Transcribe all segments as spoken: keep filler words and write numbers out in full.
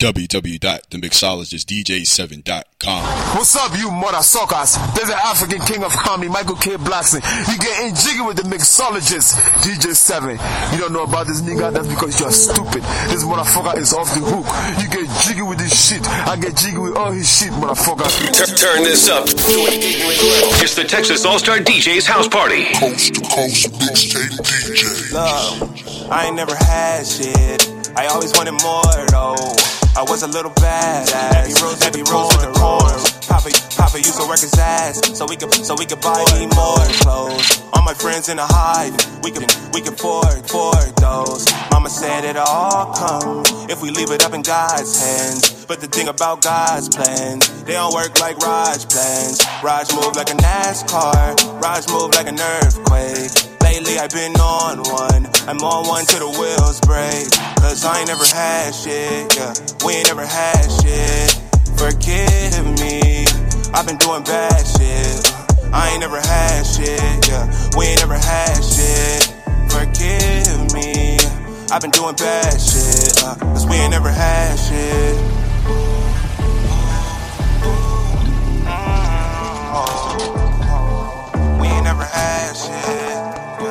w w w dot the mixologist d j seven dot com. What's up, you mother suckers? There's the African king of comedy, Michael K. Blackson. You getting jiggy with the mixologist, D J seven. You don't know about this nigga? That's because you're stupid. This motherfucker is off the hook. You get jiggy with this shit. I get jiggy with all his shit, motherfucker. T- turn this up. It's the Texas All-Star D Js House Party. Coast to coast mixtape D J. Love, I ain't never had shit. I always wanted more though. I was a little badass. Heavy rose, heavy rose with the corn. Papa, Papa used to work his ass so we could, so we could buy me more clothes. All my friends in a hive, we could, we could afford, afford those. Mama said it'll all come if we leave it up in God's hands. But the thing about God's plans, they don't work like Raj plans. Raj move like a NASCAR. Raj move like an earthquake. Lately I've been on one. I'm on one till the wheels break. Cause I ain't never had shit, yeah. We ain't never had shit. Forgive me, I've been doing bad shit. I ain't never had shit, yeah. We ain't never had shit. Forgive me, I've been doing bad shit. Uh, Cause we ain't never had shit. Mm-hmm. Oh. We ain't never had shit.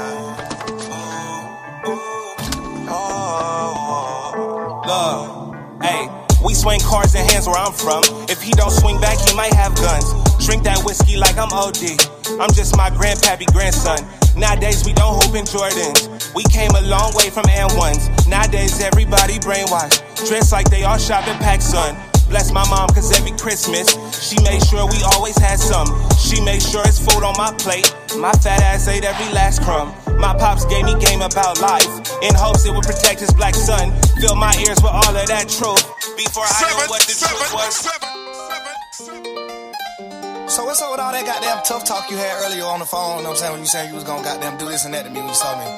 Hey, we swing cars in hands where I'm from. If he don't swing back, he might have guns. Drink that whiskey like I'm O D. I'm just my grandpappy grandson. Nowadays we don't hoop in Jordans. We came a long way from N ones. Nowadays everybody brainwashed. Dress like they all shop at PacSun. Bless my mom, cause every Christmas she made sure we always had some. She made sure it's food on my plate. My fat ass ate every last crumb. My pops gave me game about life in hopes it would protect his black son. Fill my ears with all of that truth before I seven, knew what the seven, truth was. Seven, seven, seven. So what's up with all that goddamn tough talk you had earlier on the phone? You know what I'm saying? When you saying you was gonna goddamn do this and that to me when you saw me.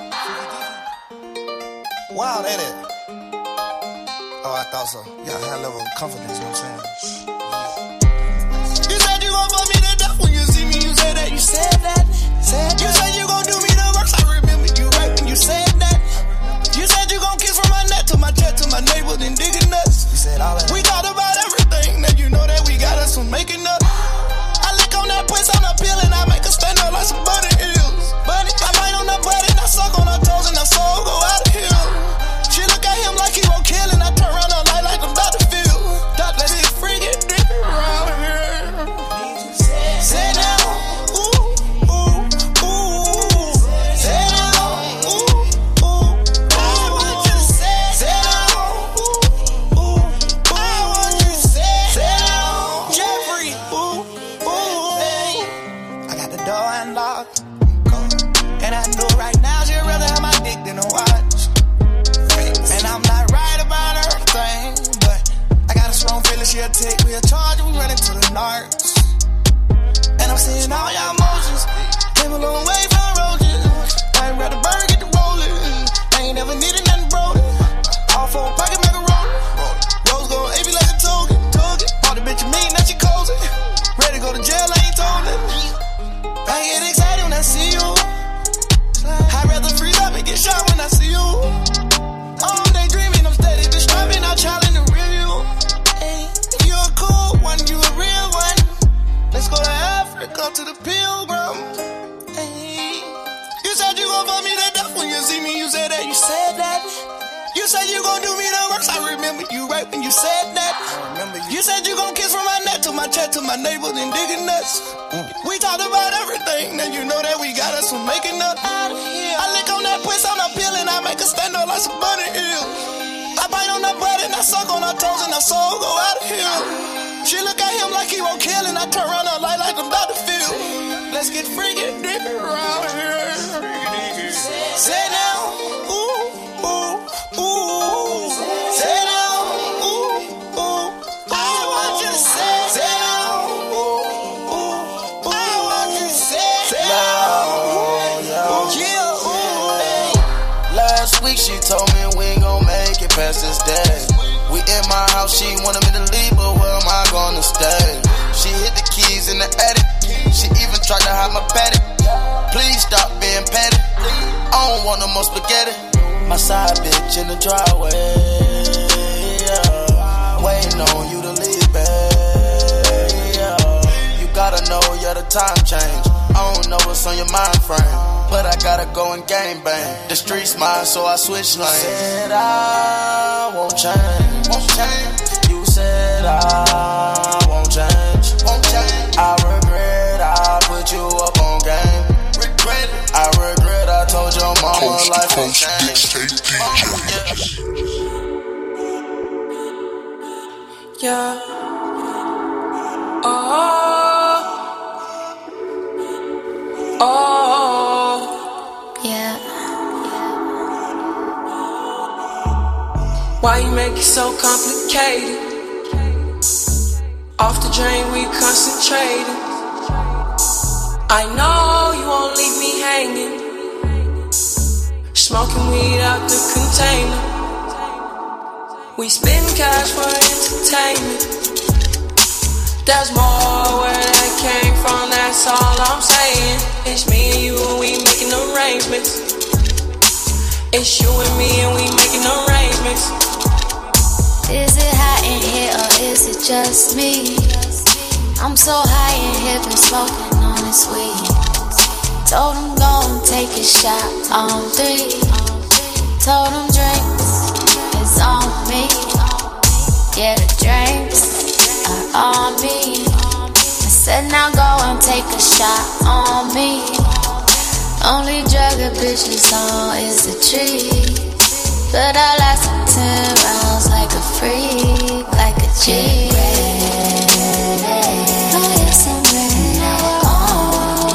Wow, that it. Oh, I thought so. Yeah, I had a level of confidence, you know what I'm saying? You said you gon' fuck me to death when you see me, you said that. You said that. Said you said you gon' do me the worst. I remember you right when you said that. You said you gon' kiss from my neck to my chest to my neighbors and digging nuts. You said all that. We talked about everything, now you know that we got us from making up. I lick on that puss on a pill and I make her stand up like some bunny hills. Bunny, I bite on that butt and I suck on her toes and her soul go out of here. She look at him like he won't kill and I turn around her light like I'm about to feel. That shit freaking dick around here. Say now. She'll take me a charge and we run into the narcs. And I'm seeing all your emotions. Came a long way from roaches. I ain't ready to burn, get the rolling. I ain't never needed nothing broken. All for a pocket, make a roll. Rose go A B like a token. All the bitch you mean, now she cozy. Ready to go to jail, I ain't told it. I get excited when I see you. I'd rather freeze up and get shot when I see you. All day dreaming, I'm steady describing, I'm challenging the real you. You a cool one, you a real one. Let's go to Africa to the pilgrim. Hey. You said you gon' fuck me to death when you see me. You said that. You said that. You said you gon' do me the worst. I remember you right when you said that. I remember you. You said you gon' kiss from my neck to my chest to my neighbors and digging nuts. Mm. We talked about everything. Now you know that we got us from making up. Out of here. I lick on that puss on a pill and I make her stand up like some bunny hill. I bite on her butt and I suck on her toes and her soul go out of here. She look at him like he won't kill and I turn around her light like I'm about to feel. Let's get freaking dick around here. Say now, ooh, ooh, ooh. Say now, ooh, ooh. I want you to say, say now, ooh, ooh. I want you to say, say now, yeah, ooh. Last week she told me we ain't gon' make it past this day. We in my house, she wanted me to leave, but where am I gonna stay? She hit the keys in the attic. She even tried to hide my paddock. Please stop being petty. I don't want no more spaghetti. My side bitch in the driveway. Yeah. time change. I don't know what's on your mind frame, but I gotta go and game bang. The streets mine, so I switch lanes. Said I won't change, won't change. You said I won't change, won't change. I regret I put you up on game. Regret it. I regret I told your mama Coast to life ain't Coast changed. Mixtape D J. Yeah. Oh. Oh. Yeah. Why you make it so complicated? Off the drain, we concentrated. I know you won't leave me hanging. Smoking weed out the container. We spend cash for entertainment. There's more where that came from, that's all I'm saying. It's me and you and we making arrangements. It's you and me and we making arrangements. Is it hot in here or is it just me? I'm so high in here, been smoking on this weed. Told him go and take a shot on three. Told him drinks is on me. Yeah, the drinks are on me. I said now go and take a shot on me. Only drug a bitch is on is the tree. But I lasted ten rounds like a freak, like a G. Oh yes, I'm ready. Oh,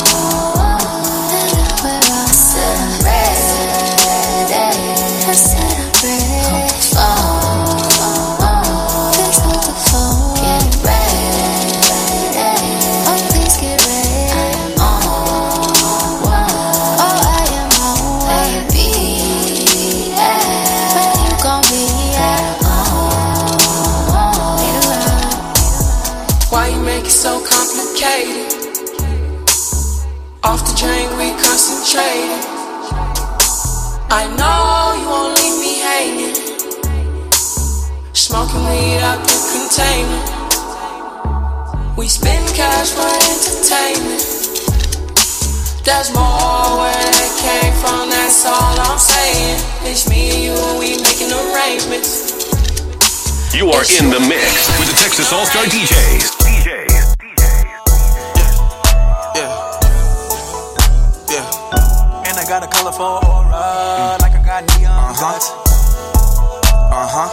I said I'm ready. I said I'm ready. Hold the phone. Please hold the phone. Get ready. Oh, please get ready. I am on. Oh, I am on. Where you be at? Where you gon' be at? Why you make it so complicated? Off the drain, we concentrated. I know you won't leave me hanging. Smoking weed out the container. We spend cash for entertainment. There's more where that came from, that's all I'm saying. It's me and you and we making arrangements. You are in the mix with the Texas All-Star D Js. D Js. Yeah. Yeah. And I got a colorful aura, like I got neon lights. Uh huh.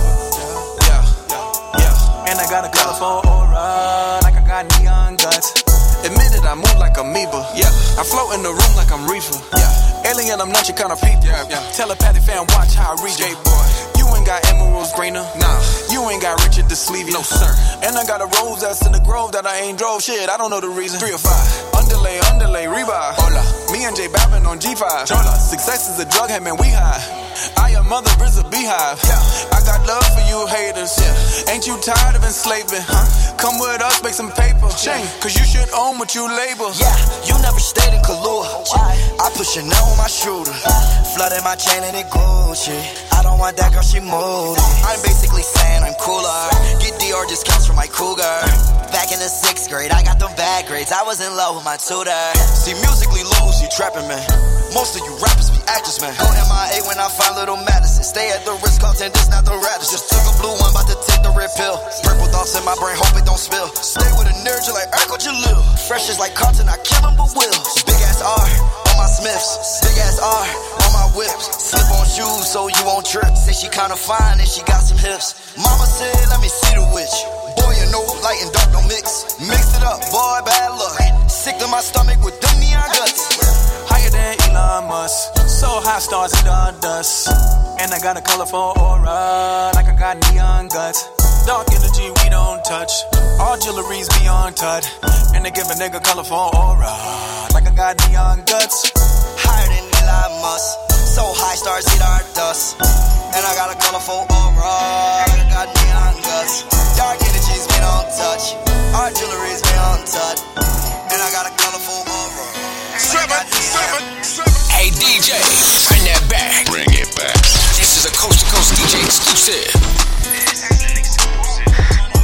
Yeah. Yeah. And I got a colorful aura, like I got neon guts. Admit it, I move like amoeba. Yeah. I float in the room like I'm reefer. Yeah. Alien, I'm not your kind of people. Yeah. Yeah. Telepathic fan, watch how I read it. Boy. You ain't got emeralds greener. Nah. You ain't got Richard the Sleevey. No, sir. And I got a rose that's in the grove that I ain't drove. Shit, I don't know the reason. Three or five. Underlay, underlay, revive. Hola. Me and J Balvin on G five. Chola. Success is a drug, hey man, we high. I am mother is a beehive. Yeah. I got love for you haters. Yeah. Ain't you tired of enslaving? Huh? Come with us, make some paper. Shame, cause you should own what you label. Yeah, you never stayed in Kahlua. I put Chanel on my shooter. Flooded my chain and it Gucci. I don't want that girl, she moody. I'm basically saying I'm cooler. Get D R discounts for my cougar. Back in the sixth grade, I got them bad grades. I was in love with my tutor. See, musically loose, you trapping, man. Most of you rappers be actors, man. Go M I A when I find little Madison. Stay at the Ritz-Carlton, this not the Radisson. Just took a blue one, about to take the red pill. Purple thoughts in my brain, hope it don't spill. Stay with a nerd, you like Urkel Jalil. Fresh is like Carlton, I kill him but will. Big ass R on my Smiths. Big ass R on my whips. Slip on shoes so you won't trip. Say she kinda fine and she got some hips. Mama said, let me see the witch. Boy, you know light and dark don't mix. Mix it up, boy, bad luck. Sick to my stomach with them neon guts. Higher than Elon Musk. So high stars in the dust. And I got a colorful aura, like I got neon guts. Dark energy we don't touch. All jewelry's beyond touch. And they give a nigga colorful aura, like I got neon guts. Higher than Elon Musk. So high stars eat our dust. And I got a colorful aura, like I got neon guts. Dark energies we don't touch. Our jewelry's beyond touch. And I got a colorful aura. Seven, seven, seven. Hey D J, bring that back. Bring it back. This is a coast to coast D J exclusive. On W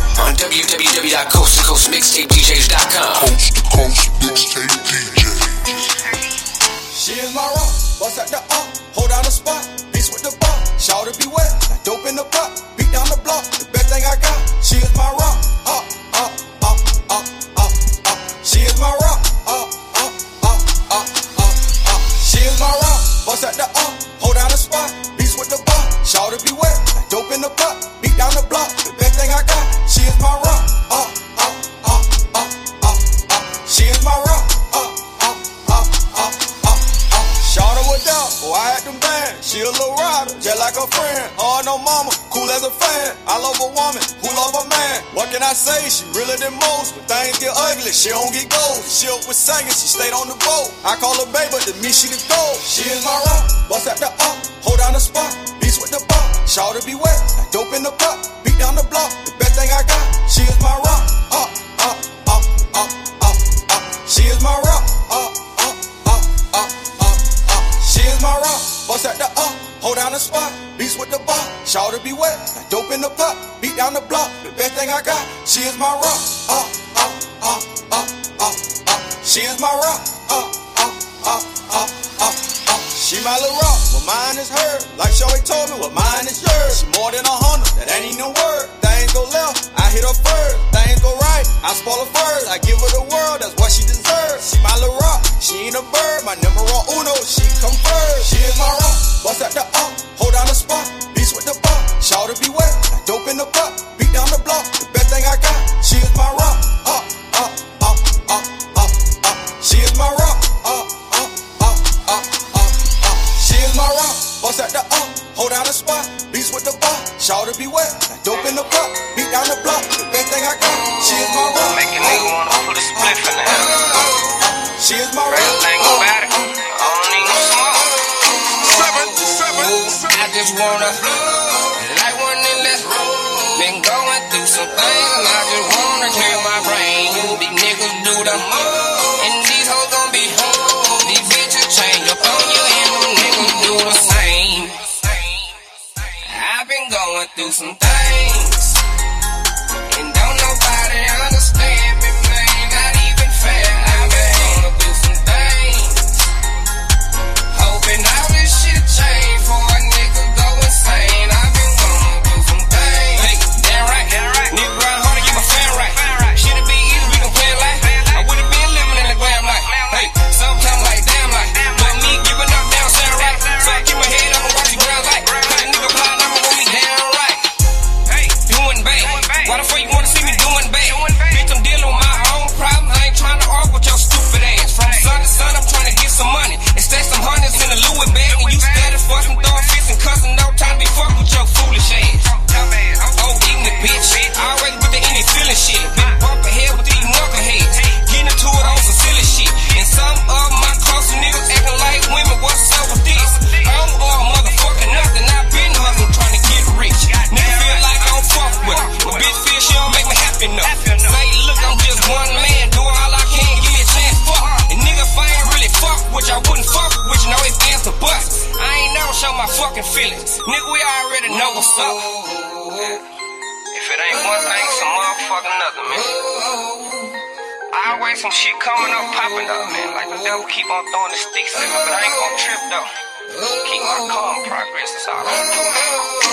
w w w dot coast to coast mixtape d js dot com. Coast to coast mixtape D J. She is my rock, bust at the up, hold down the spot, beast with the bar, shout to be wet, like dope in the pot, beat down the block, the best thing I got. She is my rock, up, up, up, up, up, up. She is my rock, up, up, up, up, up, up. She is my rock, bust at the up, hold down the spot, beast with the bar, shout to be wet, like dope in the pot, beat down the block, the best thing I got. She is my rock, up, up, up, up, up, up. She is my rock, up, up, up, up, up. Shawty was down, boy, I had them bands. She a little rider, just like a friend. Oh, no mama, cool as a fan. I love a woman, who love a man. What can I say? She realer than most. When things get ugly, she don't get gold. She up with singing, she stayed on the boat. I call her baby, but to me she the gold. She is my rock, bust at the up, hold down the spot, beast with the bar. Shawty be wet, like dope in the pot, beat down the block, the best thing I got. She is my rock, up, up, up, up, up, up. She is my rock, up, up, up, up, up, up. She is my rock, bust at the up, hold down the spot, beast with the bar. Shawty be wet, like dope in the pot, beat down the block, the best thing I got. She is my rock, up, up, up, up, up, up. She is my rock, up, up, up, up, up, up. She my little rock, well mine is hers. Like Shawty told me, well mine is yours. She more than a hundred, that ain't even a word. Things go left, I hit her first. Things go right, I spoil her first. I give her the world, that's what she deserves. She my little rock, she ain't a bird. My number one uno, she come first. She is my rock, bust at the up, hold down the spot, beast with the bar. Shawty be wet, like dope in the pot, beat down the block, the best thing I got. She is my rock, up, up, up, up, up, up. She is my rock, up, up, up, up, up, up. She is my rock, bust at the up, hold down the spot, beast with the bar. Shawty be wet, like dope in the pot, beat down the block, the best thing I got. She is my rock, make a nigga wanna put a spliff in the air. She is my rock. Real thing about it, I don't need no smoke. Seven, seven, seven. I just wanna light one and let's roll. Been going through some things and I just wanna clear my brain. These niggas do the most, and these hoes gon' be hoes. These bitches change up on you and them niggas do the same. I've been going through some things, and don't nobody understand me, man. Not even fair. I've been going through some things, hoping all this shit change for a nigga go insane. I've been going through some things. Hey, damn right, damn right. Nigga grind hard to get my fan right. Shit it be easy, we gon' play it like. I would've been living in the glam like. Hey, sometimes like damn like. But me giving up down sound right. So I keep my head up and watch the ground like. Cause a nigga blind, I'ma want me down right. Hey, doing bad. Why the fuck you wanna see me doing bad? Bitch, I'm dealing with my own problems. I ain't trying to argue with your stupid ass. From sun to sun, I'm trying to get some money and stash some hundreds in a Louis bag. And you steady fucking throwing fists and cussing, no time to be fucking with your foolish ass. Oh, ignorant bitch. Always with the any feeling shit. Been bump ahead with these knuckleheads. Getting into it on some silly shit. And some of my close niggas acting like women. What's up with this? I'm all motherfucking nothing. I've been hustling trying to get rich. Nigga feel like I don't fuck with her. My bitch feel she don't make me happy enough. Say, look, I'm just one man. Doing all I can. Give me a chance, fuck. And nigga, if I ain't really fuck with you, I wouldn't fuck with you. No ifs, ands, or buts. I ain't never show my fucking feelings. Nigga, we already know what's up. If it ain't one thing, some motherfucking another, man. Always some shit coming up, popping up, man. Like the devil keep on throwing the sticks at me, but I ain't gon' trip, though. Keep my calm progress, that's all I'm doing.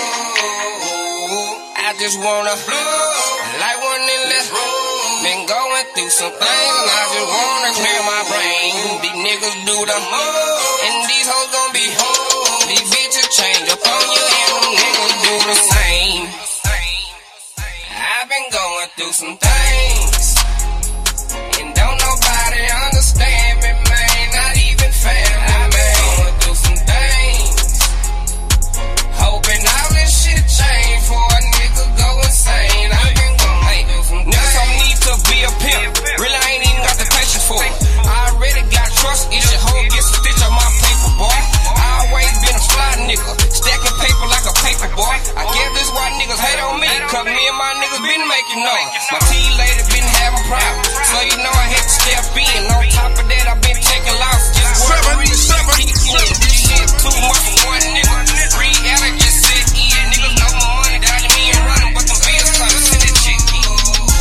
I just wanna light one and let's roll. Been going through some things and I just wanna clear my brain. These niggas do the most, and these hoes gon' be hoes. These bitches change up on you and them niggas do the same. I've been going through some things, and don't nobody understand me, man. Not even family. I've been going through some things, hoping all this shit change for a nigga go insane. I've been going through some things. Niggas don't need to be a pimp. Really, I ain't even got the patience for it. I already got trust issues. Hoe get some stitch on my paper, boy. I always been a fly nigga, stacking paper like a paper boy. I guess this why niggas hate on me, cause me and my niggas been making noise. My tea lady been having problems, so you know I had to step in. On top of that, I been taking losses. Just Seven, seven, seven. This shit too much for one nigga. Reality just set in. Niggas know my money, that ain't me and running, but them bills trying to send that shit in.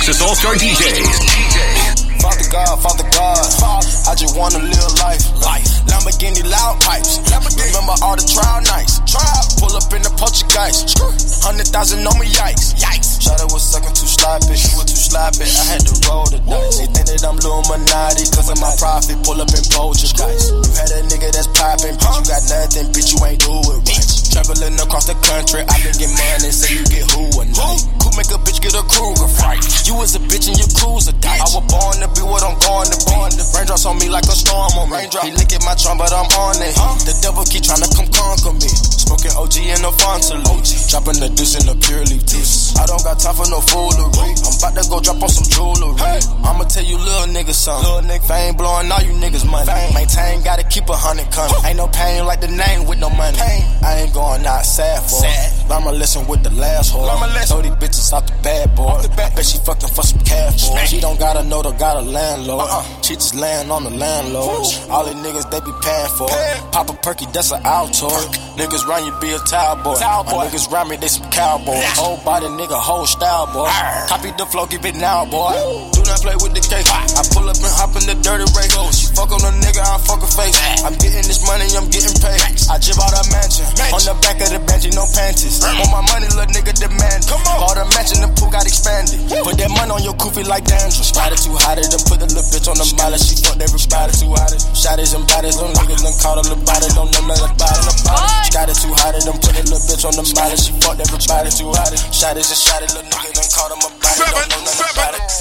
Texas All-Star D Js. Father God, Father God, I just wanna live life. Life. Lamborghini loud pipes. Lamborghini. Remember all the trial nights. Trial. Pull up in the Portuguese. Hundred thousand on me, yikes. Yikes. Shawty was sucking too sloppy. She was too sloppy. I had to roll the dice. They think that I'm Illuminati cause of my profit. Pull up in Poltergeist. You had a nigga that's popping, bitch. You got nothing, bitch. You ain't do it right. Traveling across the country, I been get money, say you get who a night. Could make a bitch get a Kruger fight. You was a bitch and your cruiser died. I was born to be what I'm going to be. Raindrops on me like a storm on me. He lick at my trunk, but I'm on it. The devil keep trying to come conquer me. Smoking O G in the Fontaine. Dropping the deuce in the pure leaf juice. I don't got time for no foolery. I'm about to go drop on some jewelry. I'ma tell you little niggas something. Little nigga fame blowing all you niggas money. Maintain, gotta keep a hundred coming. Ain't no pain like the name with no money. I ain't going out sad for it. I'ma listen with the last whore. Throw these bitches out the bad boy. I bet she fucking for some cash for it. She don't gotta know the got a landlord. She just laying on the landlord. All these niggas they be paying for it. Pop a perky, that's an Altoid. Niggas round you be a towel boy. My niggas round me, they some cowboys. Whole body nigga, whole style boy. Copy the flow, give it now boy. Do not play with the cake. I pull up and hop in the dirty race. She fuck on a nigga, I fuck her face. I'm getting this money, I'm getting paid. I jib out a mansion. On the back of the bench, no panties. Want my money, little nigga demand. Bought a mansion, the pool got expanded. Put that money on your koofy like dandruff. Got it too hot, then put the little bitch on the mileage. She fucked everybody too hot. Shotties and bodies, them niggas done caught on the body. Don't know nothing about it. Got it too hot, then put the little bitch on the mileage. She fucked everybody too hot. Shotties and shotties, little niggas done caught on my body. Don't know nothing about it.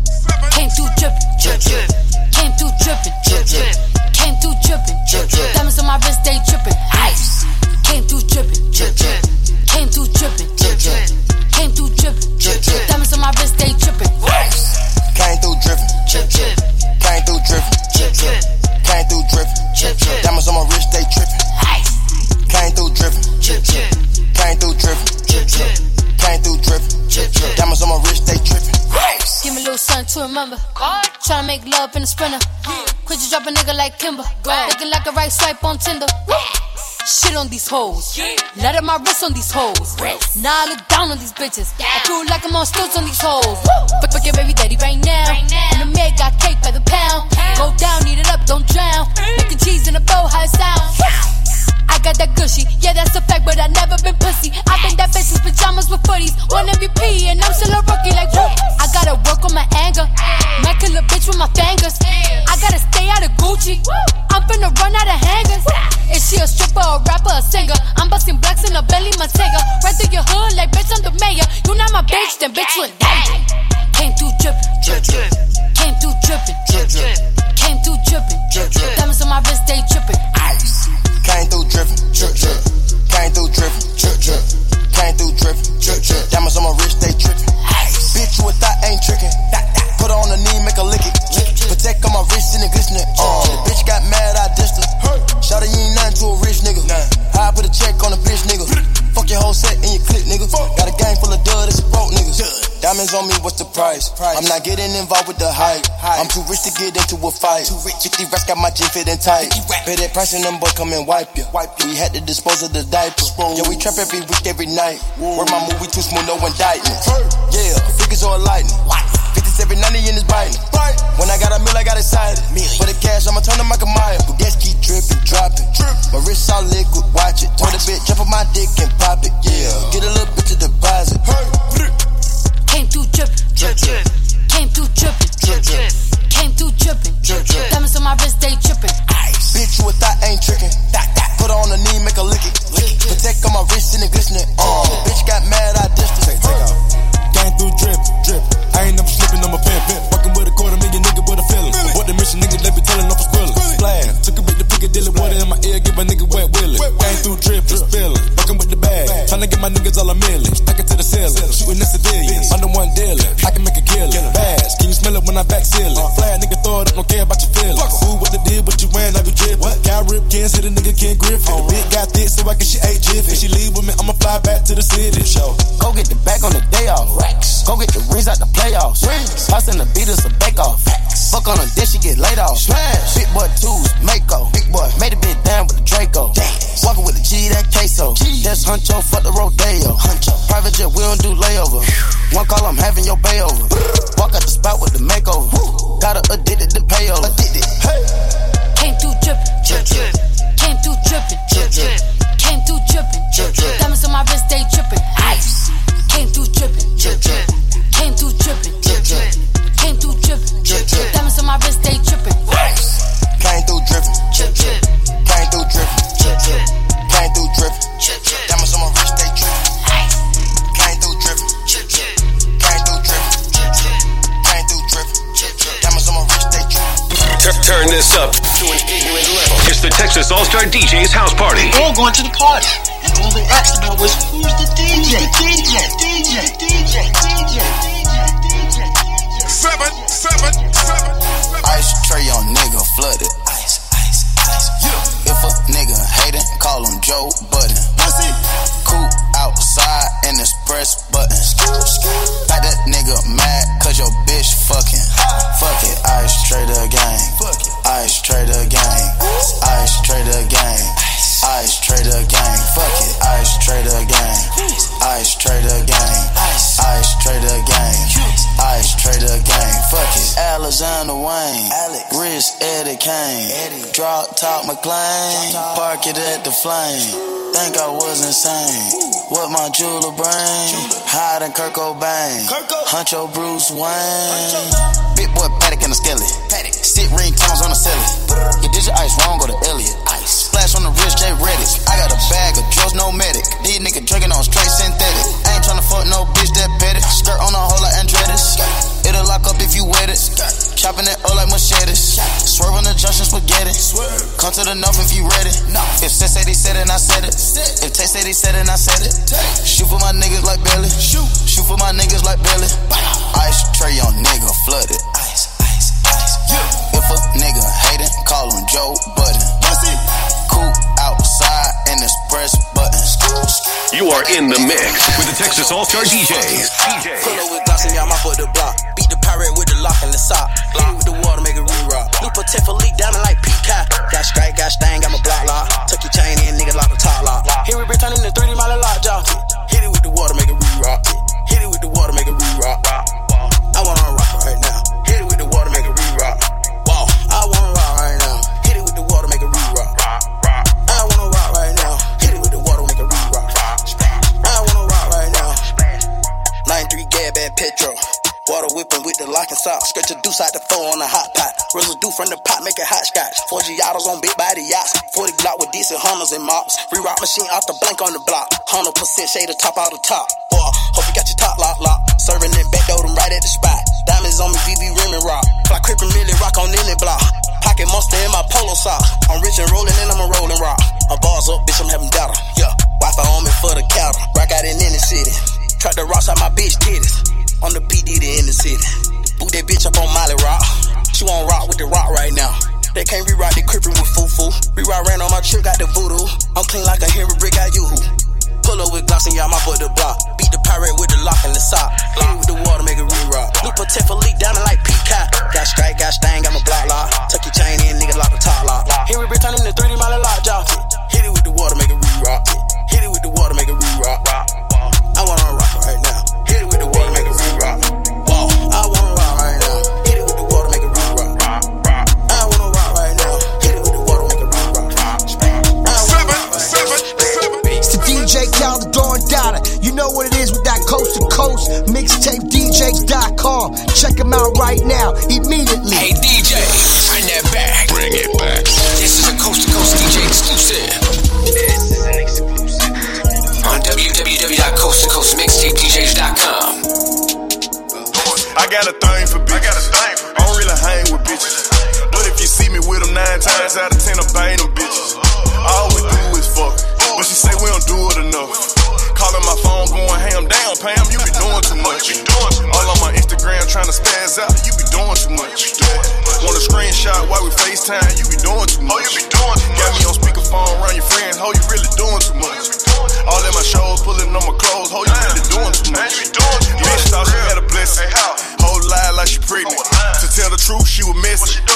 Came through drippin', drip, drip. Came through drippin', drip, drip. Came through drippin', drip, drip. Diamonds on my wrist, they drippin', ice. Came through drippin', drip, drip. Came through drippin', drip, drip. Came through drippin', drip, drip. Diamonds on my wrist, they drippin', ice. Came through drippin', drip, drip. Came through drippin', drip, drip. Came through drippin', drip, drip. Diamonds on my wrist, they drippin', ice. Came through drippin', drip, drip. Came through drippin', drip, drip. Came through drippin', drip, drip. Diamonds on my wrist, they drippin', ice. Give me a little something to remember. Tryna make love in a sprinter. Quit you drop a nigga like Kimber. Looking like a right swipe on Tinder. Shit on these hoes. Let up my wrist on these hoes. Now I look down on these bitches. I feel like I'm on stilts on these hoes. Fuck fuck your baby daddy right now. And the maid got cake by the pound. Go down, eat it up, don't drown. Making cheese in a bow, how it sound. I got that gushy, yeah that's a fact, but I never been pussy. I been that bitch with pajamas with footies, one M V P and I'm still a rookie like whoop. I gotta work on my anger, might kill a bitch with my fingers. I gotta stay out of Gucci, I'm finna run out of hangers. Is she a stripper, a rapper, a singer? I'm busting blacks in a belly, my Montega. Right through your hood like bitch I'm the mayor. You not my bitch, then bitch you in danger. Came through drippin', drip drip. Came through drippin', drip drip. Came through drippin', drip drip. Diamonds on my wrist, they drippin', ice. Came through drippin', drip drip. Came through drippin', drip drip. Came through drippin', drip drip. Diamonds on my wrist, they drippin'. Bitch, you a thought ain't trickin'. Put her on the knee, make her lick it. Protect on my wrist and it glistening. Uh, the bitch got mad, I dissed her. Shawty, you ain't nothing to a rich nigga. I put a check on a bitch nigga. Fuck your whole set and your clip nigga. Got a gang full of dud, it's a broke niggas. Diamonds on me, what's the price? I'm not getting involved with the hype. I'm too rich to get into a fight. fifty racks got my jean fitting tight. Pay that price and them boys come and wipe you. We had to dispose of the diaper. Yeah, we trap every week, every night. Word my movie too smooth, no indictment. Yeah, figures all lightning. fifty-seven ninety in his biting. When I got a meal, I got excited. For the cash, I'ma turn to Michael Myers. But gas keep dripping, dropping. My wrist all liquid, watch it. Told a bit, jump on my dick and pop it. Yeah, get a little bit to deposit. Came through drippin', drip drip. Came through drippin', drip drip. Came through drippin', drip drip. Diamonds on my wrist, they drippin'. Bitch, you a thought ain't trickin'. Put her on the knee, make her lick it. Protect on my wrist and it glistening. Uh, bitch got mad, I dissed her. Take, take off. Came through drip, drip. I ain't never slipping, I'm a pimp, pimp. Fucking with a quarter million nigga with a feeling. What the mission nigga, they be telling off a squilling. Splash, took a bit to Piccadilly, water in my ear, give a nigga wet willy. Came through drip, just spilling. Fucking with the bag, tryna get my niggas all a million. Stack it to the ceiling, shooting the civilians. I'm the one dealing, I can make a killing. Bass, can you smell it when I back ceiling? Flat nigga throw it up, don't care about your feelings. Who what the deal, but you ran, I be drip. Cow rip, can't say the nigga can't grip it. Big got thick, so I can she ate jiffy. If she leave with me, I'ma fly back to the city. Show. Go get the bag on the day off. Racks. Go get the rings out the playoffs. Pass in the beat us a bake off. Fuck on her, then she get laid off. Smash. Big boy twos, Mako. Big boy made a bit down with the Draco. Dance. Walking with the G, that queso. G. That's Huncho, fuck the Rodeo. Huncho. private jet, we don't do layover. One call, I'm having your bay over. Walk out the spot with the makeover. Got her addicted to payover. Addicted. Hey. Came through drippin', drip, drip. Came through drippin', drip, drip. Came through drippin', drip, drip. Diamonds on my wrist, they drippin'. Ice. Came through drippin', drip, drip. Came through drippin', drip, drip. Came through drippin', drip, drip. Diamonds on my wrist, they drippin'. Ice. Came through drippin', drip, drip. Came through drippin', drip, drip. Came through drippin', drip, drip. Diamonds on my wrist, they drippin'. Ice. Came through drippin', drip, drip. Came through drippin', drip, drip. Came through drippin', drip, drip. Diamonds on my wrist, they drippin'. Turn this up to an ignorant level. It's the Texas All-Star D Js House Party. All going to the party, and all they asked about was who's the D J? D J, D J, D J, D J, D J. Seven, seven, seven. Ice tray on nigga flooded. Ice, ice, ice. Yeah. If a nigga hatin', call him Joe Budden. Cool outside and it's press button. Like that nigga mad cause your bitch fucking. Fuck it, ice trader gang. Ice trader gang. Ice trader gang. Ice trader gang. Fuck it, ice trader gang. Ice trader gang. Ice trader gang. Ice trader gang. Fuck it, Alexander Wayne. Rich Eddie Kane. Drop top McLean. Park it at the flame. Think I was insane. What my jeweler brain? Hiding Kurt Cobain. Huncho Bruce Wayne. Big boy Paddock and a skelly. Sit ring tones on the celly. You did your ice wrong, go to Elliot. Ice. Splash on the wrist, Jay Reddick. I got a bag of drugs, no medic. These niggas drinking on straight synthetic. I ain't tryna fuck no bitch that petty. Skirt on a hole like Andretti's. It'll lock up if you wet it. Chopping it up like machetes. Swerve on the junction spaghetti. Come to the north if you ready. If Seth said he said it, I said it. If Tay said he said it, I said it. Shoot for my niggas like Belly. Shoot. Shoot for my niggas like Belly. Ice tray on nigga flooded. Ice, ice, ice. Yeah. If a nigga hatin', call him Joe Budden. Cool outside and it's press button. You are in the mix with the Texas All-Star D Js. Pull up with Gloss and y'all my foot the block. Beat the pirate with the lock and the sock. Hit it with the water, make it re-rock. New ten for leak, diamond like Peacock. Got strike, got stain, got my block lock. Tuck your chain in, nigga lock the top lock. Here we returning the three D mile lock jockey. Hit it with the water, make it re-rock. Hit it with the water, make it re-rock. I wanna rock right now. Hit it with the water, make it re-rock. Wow, I wanna rock right now. Hit it with the water, make it re-rock. I wanna rock right now. Hit it with the water, make it re-rock. I wanna rock right now. nine three Gab and Petro. Water whipping with the lock and sock. Stretch a deuce out the phone on a hot pot. Residue from the pot, make it hot scotch. Four Giottos on big body yachts. forty Glock with decent Hunters and mops. Re-rock machine off the blank on the block. one hundred percent shade the top out the top. Boy, hope you got your top lock lock. Serving it back door them right at the spot. Diamonds on me, V V rim and rock. Fly crippin' really rock on any block. Pocket monster in my polo sock. I'm rich and rolling and I'm a rolling rock. My bars up, bitch, I'm having data. Yeah, Wi-Fi on me for the cattle. Rock out in any city. Track the rocks out my bitch titties. On the P D in the city. Boot that bitch up on Molly Rock. She won't rock with the rock right now. They can't re-rock the crippin' with foo-foo. Re-rock ran on my trip, got the voodoo. I'm clean like a hero brick, got you. Pull up with Gloss and y'all my foot the block. Beat the pirate with the lock and the sock. Hit it with the water, make it re-rock. New ten for leak, diamond like Peacock. Got strike, got stain, got my block lock. Tuck your chain in, nigga lock the top lock. Here we returning the three D mile lock jockey. Hit it with the water, make it re-rock. Hit it with the water, make it re-rock. I wanna rock right now. Hit it with the water, make it re-rock. Wow, I wanna rock right now. Hit it with the water, make it re-rock. I wanna rock right now. Hit it with the water, make it re-rock. Seven, seven, seven. It's the D J Calderon Dada. You know what it is with that coast to coast mixtape D Js dot com. Check them out right now, immediately. Hey D J, bring that back. Bring it back. This is a coast to coast D J exclusive. This is an exclusive. On w w w dot coast to coast mixtape d js dot com. I got a thing for bitches. I got a thing for bitches. I don't really hang with bitches. But if you see me with them nine times out of ten, I bang them bitches. All we do is fuck. But she say we don't do it enough. Calling my phone going ham down, Pam, you be doing too much. All on my Instagram trying to spaz out, you be doing too much. Want a screenshot while we FaceTime, you be doing too much. Got me on speakerphone around your friends, ho, you really doing too much. All in my shows, pulling on my clothes, ho, you really doing too much. Bitch thought she had a blessing. Whole lie like she pregnant. To tell the truth, she was missing.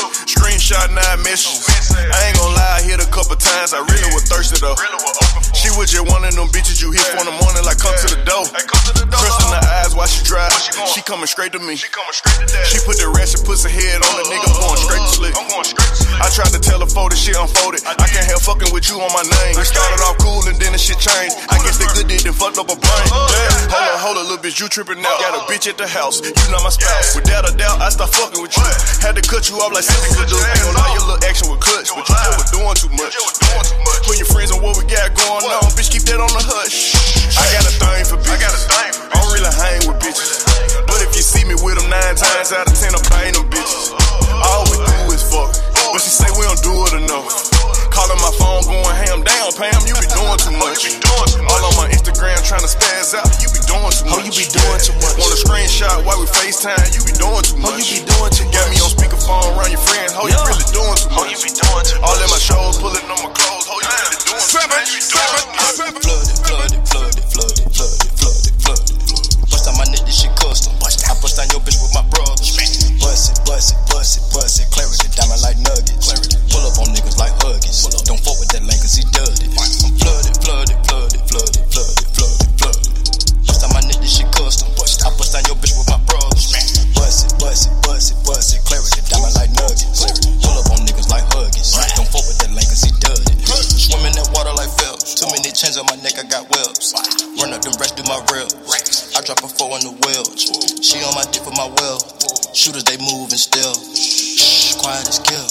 screenshot, now I message. I ain't gon' lie, I hit a couple times, I really was thirsty though. She was just one of them bitches you hit for in the morning, like come to the door. Trust in the eyes while she drive, she coming straight to me. She put the ratchet pussy head on the nigga, I'm going straight to sleep. I tried to tell her before the shit unfolded, I can't help fucking with you on my name. We started off cool and then the shit changed. I guess they good did then fucked up a brain. Damn, hold on, hold on, little bitch, you tripping now. Got a bitch at the house, you not my spouse. Without a doubt, I start fucking with you. Had to cut you off like sister do. Ain't gon' lie, your little action was clutch, but you still was doing too much. Put your friends on what we got going on, bitch, keep that on the hush. I got a thing for bitches. I got a thing for bitches. I don't really hang with bitches, but if you see me with them nine times out of ten, I'm banging them bitches. All we do is fuck, but she say we don't do it enough. Calling my phone, going ham down, Pam, you be doing too much. All on my Instagram trying to spaz out, you be doing too much. Oh, you be doing too much. Want a screenshot while we FaceTime, you be doing too much. Oh, you be doing too much. Got me on speakerphone around your friends, ho, you really doing too much. Oh, you be doing too much. All in my shows, pulling on my clothes, ho, you really doing too much. Flooded, flooded, flooded, flooded, flooded, flooded, flooded. Bust on my neck, this shit custom. I bust on your bitch with my brothers. Bust it, bust it, bust it, bust it. Clarity, diamond like nuggets. Pull up on niggas like Huggies. Don't fuck with that lane cause he dud it. I'm flooded, flooded, flooded, flooded, flooded, flooded, flooded. Bust on my neck, this shit custom. I bust on your bitch with my brothers. Bust it, bust it, bust it, bust it. Clarity, diamond like nuggets. Pull up on niggas like Huggies. Don't fuck with that lane cause he dud it. Swim in that water like Phelps. Too many chains on my neck, I got webs. Run up them rest through my rails. I drop a four in the wells. She on my dick for my well. Shooters, they move and still. Shh, quiet as kill.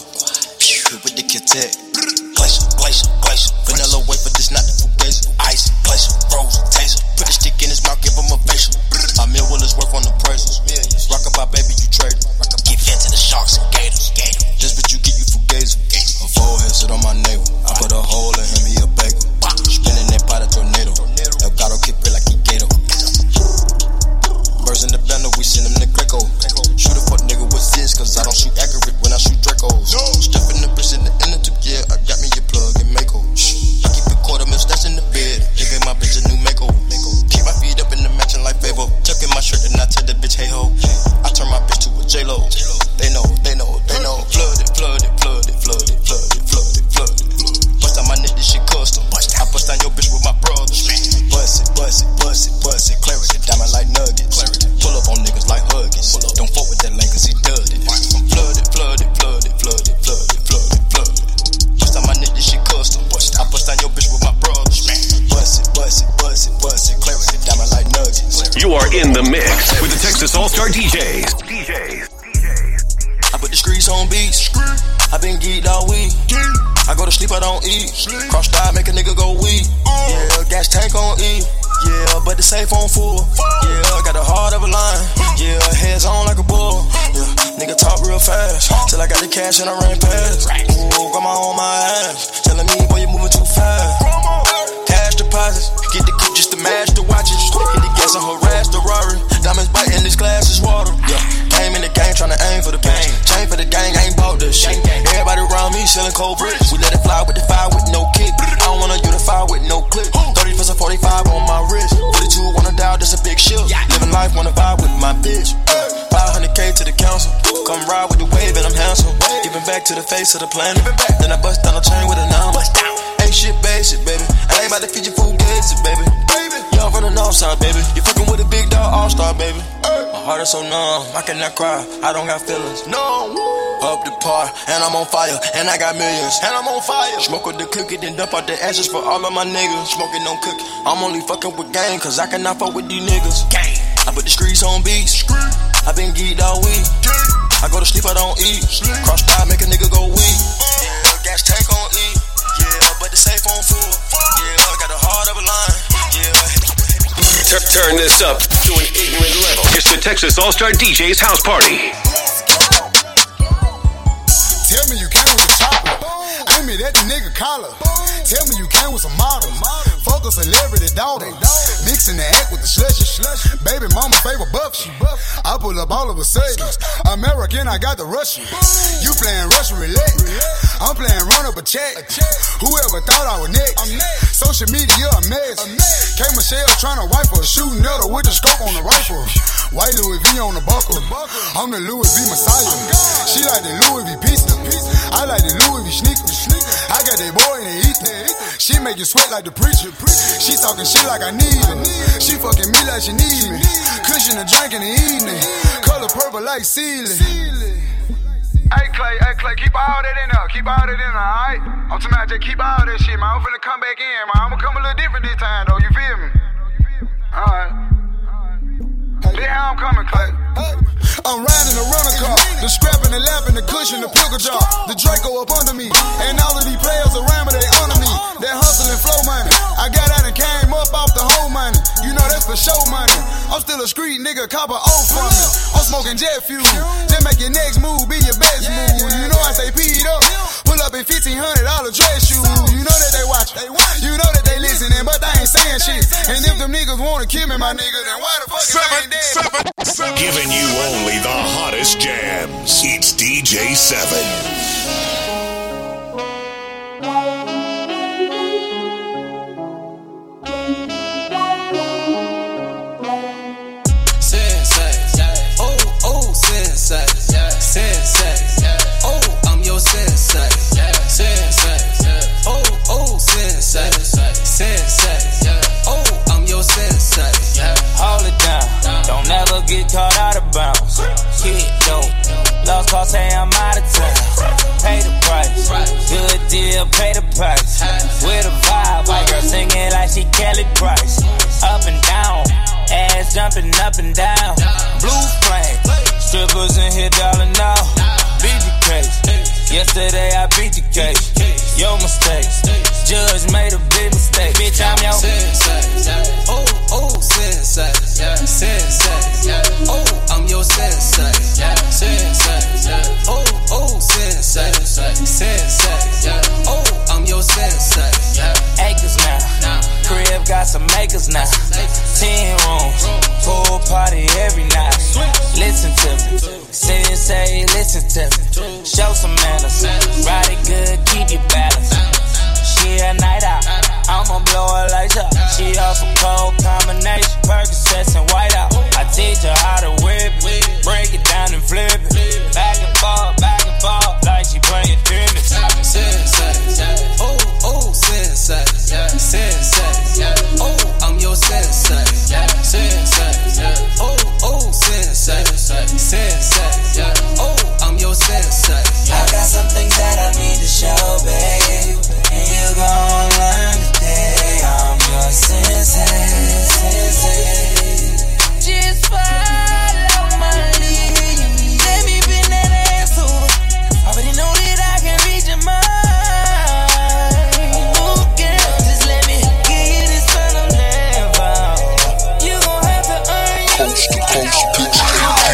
With the Kitek. Glacier, glacier, glacier. Vanilla wafer, this not the fugazi. Ice, glacier, frozen, taser. Put a stick in his mouth, give him a facial. A meal will his worth on the prices. Rock about baby, you trade it. Get fed to the sharks and gators. This bitch, you get you fugazi. A forehead sit on my navel. I put a hole in him, he a bagel. Spinning that pot a tornado. El Gato kick it like he gator. Birds in the bender, we send them to Greco. Shoot a fuck nigga with sis, cause I don't shoot accurate when I shoot Dracos. Step in the bitch in the inner tube, yeah, I got me a plug and Mako. I keep a quarter mil stashed in the bed, they gave my bitch a new Mako. Keep my feet up in the mansion like Fabo. Tuck in my shirt and I tell the bitch, hey ho. I turn my bitch to a J-Lo. They know, they know, they know. Flooded, flooded, flooded, flooded, flooded, flooded, flooded. Bust on my neck, this shit custom. I bust on your bitch with my brothers. Bust it, bust it, bust it, bust it. Clarity, diamond like nuggets. Pull up on niggas like Huggies. Don't fuck with that lane cause he dud it. I'm flooded, flooded, flooded, flooded, flooded, flooded, flooded. Bust on my neck, this shit custom. I bust on your bitch with my brothers. Bust it, bust it, bust it, bust it. Clarity, diamond like nuggets. You are in the mix with the Texas All-Star D Js. D Js. I put the streets on beats. I been geeked all week. I go to sleep, I don't eat. Cross die, make a nigga go weak. Yeah, gas tank on E. Yeah, but the safe on full. Yeah, got the heart of a lion. Yeah, heads on like a bull. Yeah, nigga talk real fast. Till I got the cash and I ran past. Ooh, got my on my ass. Telling me, boy, you moving too fast. Cash deposits. Get the coupe just to match the watches. Hit the gas and harass the Rari. Diamonds biting, this glass is water. Yeah, came in the game trying to aim for the pain. Chain for the gang, I ain't bought this shit. Everybody around me selling cold bricks. We let it fly with the fire with no kick. I don't wanna unify with no clip. thirty plus a forty-five on my wrist. forty-two wanna dial, that's a big ship. Living life, wanna vibe with my bitch. five hundred K to the council. Come ride with the wave and I'm handsome. Giving back to the face of the planet. Then I bust down the chain with a number. Ain't shit basic, baby. I ain't about to feed you food gates, baby. Y'all from the north side, baby. You fucking with a big dog all-star, baby. My heart is so numb, I cannot cry. I don't got feelings. No. Up the par, and I'm on fire, and I got millions, and I'm on fire. Smoke with the cookie, then dump out the ashes for all of my niggas. Smoking on cookie, I'm only fucking with gang, cause I cannot fuck with these niggas. Gang. I put the streets on beats. I been geeked all week. I go to sleep, I don't eat. Cross die, make a nigga go weak. Yeah, gas tank on E. Yeah, but the safe on full. Yeah, I got the heart of a lion. Yeah. Turn this up to an ignorant level. It's the Texas All-Star D Js House Party. Tell me you came with a chopper. Aim it at the nigga collar. Tell me you came with some models. Fuck a celebrity daughter. Mixing the act with the slushy. Baby mama favorite buffy. I pull up all of a sudden. American, I got the Russian. You playing Russian roulette. I'm playing run up a check. Whoever thought I was next. Social media a mess. K Michelle trying to wipe her shooting at her with the scope on the rifle. White Louis V on the buckle. I'm the Louis V Messiah. She like the Louis V pizza. I got that boy in the ether. She make you sweat like the preacher. She talking shit like I need her. She fucking me like she need me. Cushion a drink in the evening. Color purple like ceiling. Hey Clay, hey Clay, keep all that in there. Keep all that in there, alright? I'm talking about just keep all that shit, man. I'm finna come back in, man. I'ma come a little different this time, though. You feel me? Alright. This how I'm coming, Clay. I'm riding a runner car, the scrap and the lap and the cushion, the pickle jar, the Draco up under me, and all of these players around me, they honor me. That hustle and flow money, I got out and came up off the whole money. You know that's for show money. I'm still a street nigga, cop a O from me. I'm smoking jet fuel, just make your next move be your best move. You know I say P'd up, pull up in fifteen hundred dollar dress shoes. You know that they watch, you know that they listening, but they ain't saying shit. And if them niggas wanna kill me, my nigga, then why the fuck is they ain't dead? Giving you only the hottest jams. It's D J seven. Sensei, oh, oh, sensei, sensei, oh, I'm your sensei, sensei, oh, oh, sensei, sensei, oh, I'm your sensei. Hold it down, don't ever get caught out of bounds. Hit dope, lost call say I'm out of town. Pay the price, good deal, pay the price. With a vibe, white girl singing like she Kelly Price. Up and down, ass jumping up and down. Blue flame, strippers in here darling now. Beat the case, yesterday I beat the case. Your mistakes, judge made a big mistake. Bitch, I'm your sensei. Oh, oh, sensei, sensei. Oh, I'm your sensei, sensei. Oh, oh, sensei, sensei. Oh, I'm your sensei. Acres now, crib got some acres now. Ten rooms, pool party every night. Listen to me, sensei, listen to me. Show some manners, ride it good, keep your balance. She a night out, I'ma blow her lights up. She off a cold combination, Percocets and white out. I teach her how to whip it, break it down and flip it. Back and forth, back and forth, like she playing tennis. Sensei, oh, oh, sensei, sensei. Oh, I'm your sensei, sensei. Oh, oh, sensei, sensei. Oh, I'm your sensei. I got some things that I need to show, babe, and you gon' learn today. I'm your sensei, sensei. Just follow my lead. Let me bend that ass over. Already know that I can read your mind. Ooh, girl, just let me give you this kind of level. You gon' have to earn your coast to coast picture.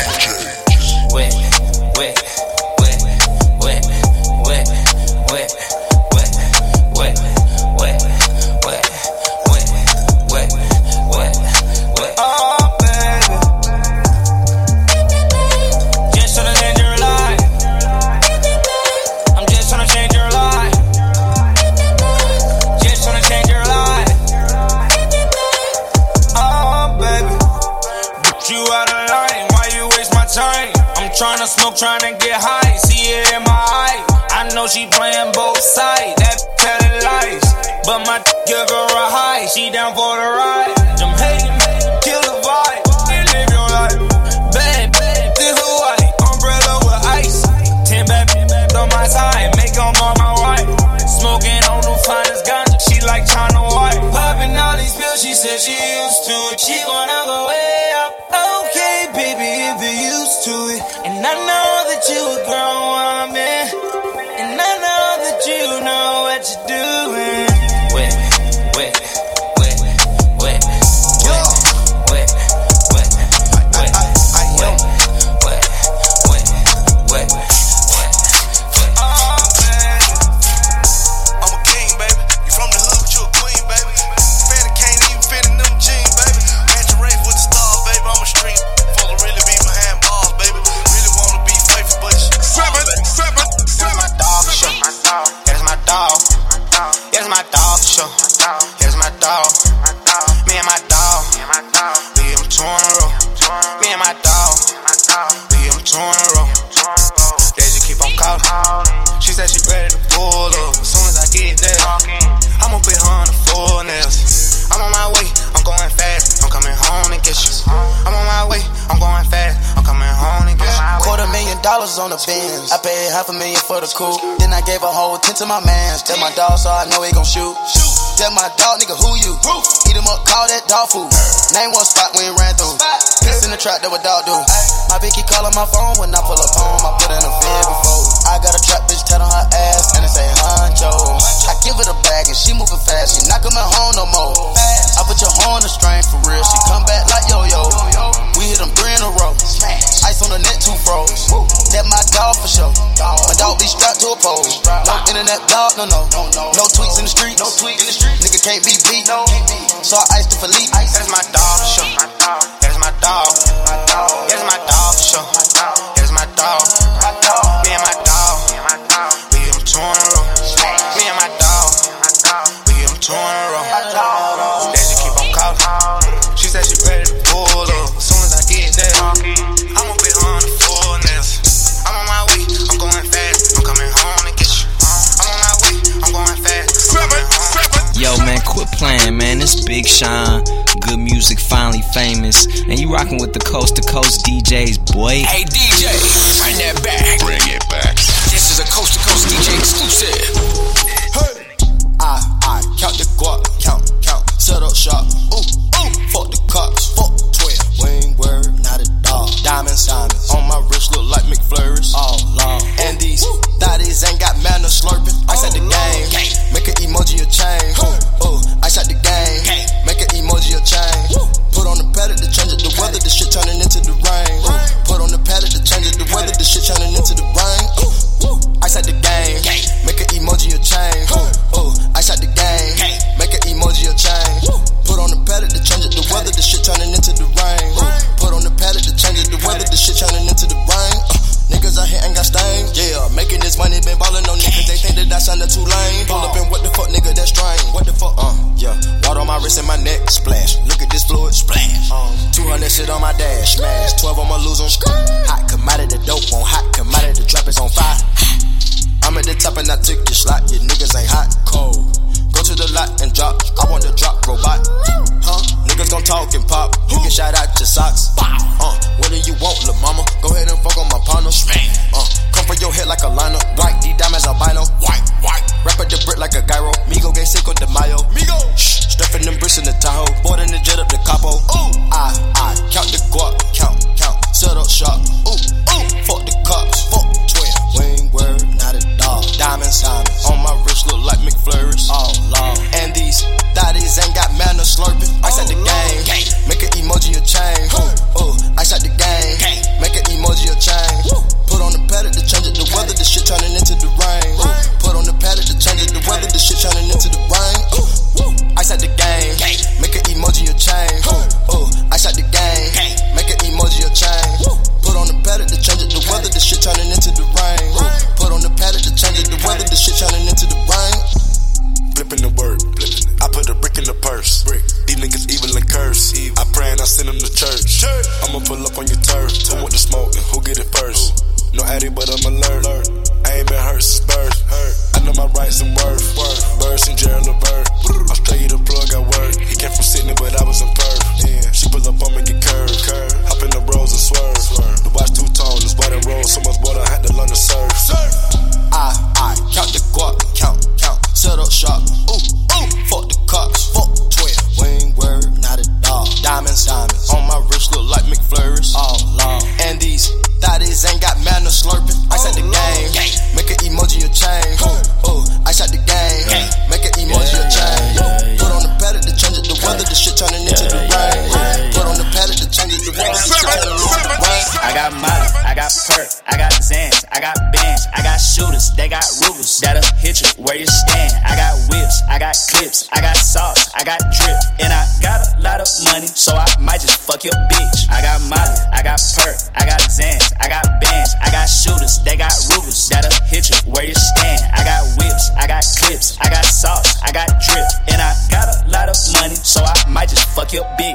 Wet, wet, wet, wet, wet, wet, wet, wet, wet, wet, wet, wet, wet, wet. Oh, baby, just tryna change your life. I'm just tryna change your life. Just tryna change your life. Oh, baby, but you out of line. Why you waste my time? I'm tryna smoke, tryna get high. See it in my eye. I know she playing both sides. That telling lies, but my give her a high. She down for the ride. Them hating, kill the vibe. Live your life, bad, bad. This Hawaii umbrella with ice. Ten bad bitches on my side, make them on my right. Smoking on the finest ganja. She like China White. Popping all these pills, she said she used to it. She wanna go way up. Okay, baby, if you're used to it. And I know that you a grown woman. And I know that you know what you're doing. Wet, wet, wet, wet, wet, wet, wet, wet, wet, wet, wet, wet, wet. Oh, baby, I'm a king, baby. You from the hood, but you a queen, baby. Fanny can't even fit in them jeans, baby. Match a race with the stars, baby. I'm a street. Folk really be behind bars, baby. Really wanna be faithful, but you seven, seven. dollars on the Benz. I paid half a million for the coupe. Then I gave a whole ten to my mans. Tell my dog so I know he gon' shoot. Tell my dog, nigga, who you? Eat him up, call that dog food. Name one spot we ain't ran through. Piss in the trap, that what dog do. My Vicky callin' my phone when I pull up home. I put in a vid before. I got a trap bitch tat on her ass and it say honcho. I give it a bag and she moving fast. She not coming home no more. I put your horn to strain for real. She come back like yo-yo. We hit them three in a row. Ice on the net, two froze. That my dog for sure. My dog be strapped to a pole. No internet dog, no no. No tweets in the street. No tweets in the street. Nigga can't be beat. So I iced the Philippe. That's my dog for sure. That's my dog. That's my dog for sure. That's my dog. Me and my dog. We get them two in a row. Me and my dog. We get them two in a row. Then she keep on calling. She said she ready to pull up. As soon as I get there, I'ma be on the fullness. I'm on my way. I'm going fast. I'm coming home to get you. I'm on my way. I'm going fast. Yo, man, quit playing, man. It's Big Sean. Good music, finally famous. And you rocking with the Coast to Coast D Js, boy. Hey, D J, bring that back. Bring it back. This is a Coast to Coast D J exclusive. Hey, I, I count the guap, count, count, set up shop. Ooh, ooh, fuck the cops, fuck twelve. We ain't worried, not at all. Diamonds, diamonds on my wrist look like McFlurries. All long, and these thotties ain't got manners slurping. Ice at the game, make an emoji a chain. Ooh, ooh, ice at the game, make an emoji a chain. Put on the pallet to change it, the weather, the shit turning into the rain. Ooh, put on the pallet to change it, the weather, the shit turning into the rain. Ooh, ooh, ice at the game, make an emoji a chain. Ooh, ooh, ice at the game, make an emoji a chain. Put on the pallet to change it, the weather, the shit turning into the rain. Ooh, put on the pallet to change it, the weather, the shit turning into the rain. Uh, niggas out here ain't got stains. Yeah, making this money, been ballin' on niggas. They think that I sounded too lame. Pull up and what the fuck, nigga, that's strange. What the fuck? Uh, yeah. Water on my wrist and my neck, splash. Look at this fluid, splash. Um, two hundred shit on my dash, smash. twelve I'ma lose them. Hot commodity, dope on hot commodity. The trap is on fire. I'm at the top and I took your slot. Your niggas ain't hot, cold. Go to the lot and drop. I want the drop robot. Huh? Niggas gon' talk and pop. You can shout out your socks. Uh, what do you want, lil' mama? Go ahead and fuck on my partner. Uh, come for your head like a liner. White, D diamonds albino. White, white. Wrap up the brick like a gyro. Migo get sick with the mayo. Migo. Shh, stuffing them bricks in the Tahoe. Boarding the jet up the capo. Ooh, I, I count the guap. Count, count. Set up shop. Ooh, ooh. Fuck the cops. Fuck twelve. We ain't worried, not at all. Diamonds, diamonds on my wrist look like McFlurries. All long. And these thotties ain't got manners slurping. Ice at the game, make an emoji a chain. Ooh, ooh, ice at the game, make an emoji a chain. Put on the pallet to change it, the weather, the shit turning into the rain. Ooh, put on the pallet to change it, the weather, the shit turning into the rain. Ooh, ice at the game, make an emoji a chain. Ooh, ooh, ice at the game, make an emoji a chain. Put on the pallet to change it, the weather, the shit turning into the rain. Ooh, put on the pallet to change it, the weather, the shit turning into the rain. Flipping the word, I put a brick in the purse. These niggas evil and curse. I pray and I send them to church. I'ma pull up on your turf. Who want the smoke and who get it first? No addy, but I'm alert. I ain't been hurt since birth. I know my rights and worth. Birds and Gerald Levert. Australia the plug I work. He came from Sydney, but I was in Perth. She pull up on me, get curved. Hop in the rolls and swerve. The watch two-tone, it's white and roll. So much water, I had to learn to surf. I, I count the guap. Count, count. Set up shop. Ooh, ooh. Fuck the cops. Fuck twelve. We ain't worried, not at all. Diamonds, diamonds on my wrist look like McFlurries. All long. And these thotties ain't got manners slurping. Ice at the game, make an emoji a chain. Ooh, ooh, ice at the game, make an emoji a chain. Put on the pallet to change it, the weather, the shit turning into the rain. Put on the pallet to change it, the weather, the shit turning into the rain. I got Molly, I got Perk, I got Zans, I got Benz, I got shooters, they got Rugers. That'll hit you where you stand. I got whips, I got clips, I got sauce, I got drip, and I got a lot of money, so I might just fuck your bitch. I got Molly, I got Perk, I got Zans, I got Benz, I got shooters, they got Rugers. That'll hit you where you stand. I got whips, I got clips, I got sauce, I got drip, and I got a lot of money, so I might just fuck your bitch.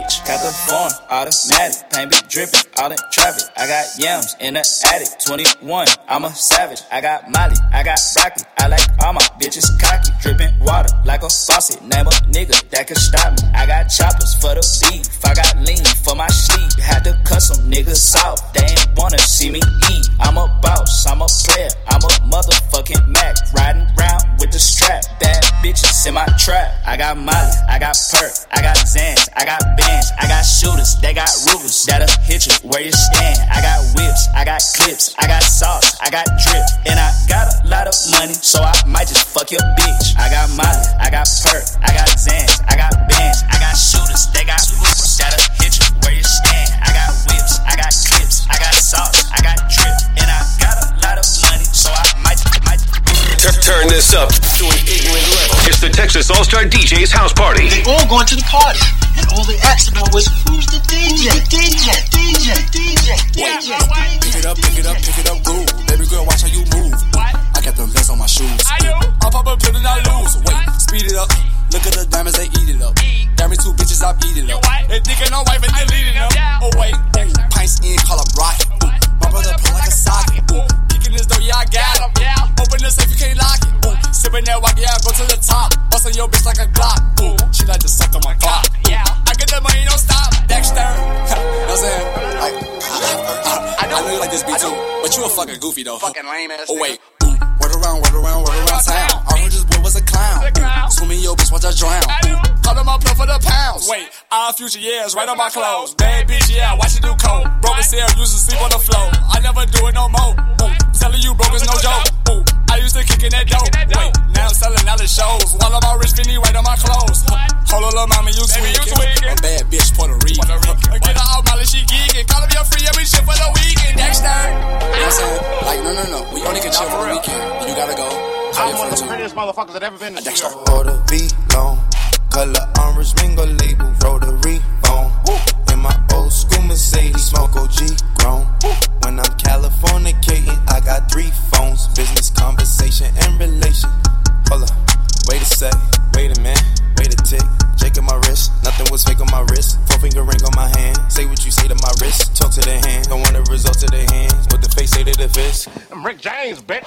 bitch. Got the phone, automatic, paint be dripping, all in traffic. I got yams in the attic, twenty-one, I'm a savage. I got Molly, I got broccoli, I like all my bitches cocky. Dripping water like a faucet, name a nigga that can stop me. I got choppers for the beef, I got lean for my sleep. Had to cut some niggas off, they ain't wanna see me eat. I'm a boss, I'm a player, I'm a motherfucking Mac. Riding round with the strap, bad bitches in my trap. I got Molly, I got Perk, I got Zans, I got Benz, I got shooters, they got Rugers that'll hit you where you stand. I got whips, I got clips, I got sauce, I got drip, and I got a lot of money, so I might just fuck your bitch. I got Molly, I got Perk, I got Zans, I got Benz, I got shooters, they got Rugers that'll hit you where you stand. I got whips, I got clips, I got sauce, I got drip, and I got a lot of money, so I might, might. Turn this up to an ignorant level. It's the Texas All-Star D J's house party. They all going to the party, and all they asked about was, who's the D J? D J, D J, D J, D J. Pick it up, pick it up, pick it up, groove. Baby girl, watch how you move. What? I got them vents on my shoes. I do. I pop up till I lose. Wait, speed it up. Look at the diamonds, they eat it up. Got me two bitches, I beat it up. They thinking I'm wife and they leading up. Oh wait, ooh, pints in, call up rocket. Ooh, my brother play like a socket. Ooh, kicking this door, yeah, I got him. Yeah. Open the safe, you can't lock it. Ooh, sipping that walk, yeah, I go to the top. Busting your bitch like a Glock. Ooh, she like to suck on my clock. Yeah, I get that money, don't stop. Dexter. You know what I'm saying? Like, I, I, I, know, I know you like this beat too, but you a fucking goofy though. Fucking lame ass. Oh wait. Ooh, word around, word around, word around town. I heard this boy was a clown. Swimming your bitch, watch her drown. Call him up for the pounds. Wait, our future years, right on my clothes. Bad bitch, yeah, watch you do coke. Broken cell, used to sleep on the floor. I never do it no more. Ooh, telling you broke is no joke. Ooh, I used to kick in that dope. Wait, now I'm selling out the shows. While I'm all rich, Finny right on my clothes. Hold on, little mama, you tweaking. A bad bitch, Puerto Rican. Get her out, Molly, she geeking. Call up your free every shit for the weekend. Dexter. You know what I'm saying? Like, no, no, no. We only can chill for the weekend. You gotta go. I'm one of the prettiest motherfuckers that ever been in the Dexter. Order V long, color orange, mingle label, rotary phone. In my old school Mercedes, smoke O G grown. When I'm Californicating, I got three phones, business, conversation, and relation. Hold up, wait a sec, wait a minute, wait a tick. Jake on my wrist, nothing was fake on my wrist. Four finger ring on my hand, say what you say to my wrist. Talk to the hand, don't want the results of their hands. What the face say to the fist. I'm Rick James, bitch.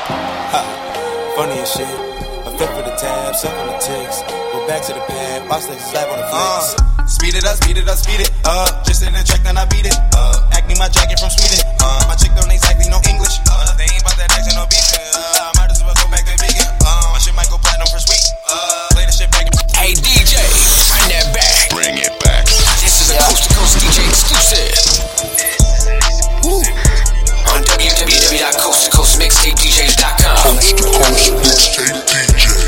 Ha, funny as shit. I flip for the tab, suck on the ticks. Go back to the pad, box like slap on the flicks. Uh, speed it up, speed it up, speed it up. Just in the track, then I beat it up. Acne, my jacket from Sweden. Uh, my chick don't exactly know English. Uh, they ain't about that action, no beef. Uh, I might as well go back to vegan. Uh, my shit might go platinum for sweet. Uh, play the shit back. Hey D J, bring that back. Bring it back. This is a Coast to Coast D J exclusive. Woo. On w w w dot coast to coast mixtape d js dot com. Coast to Coast Mixtape D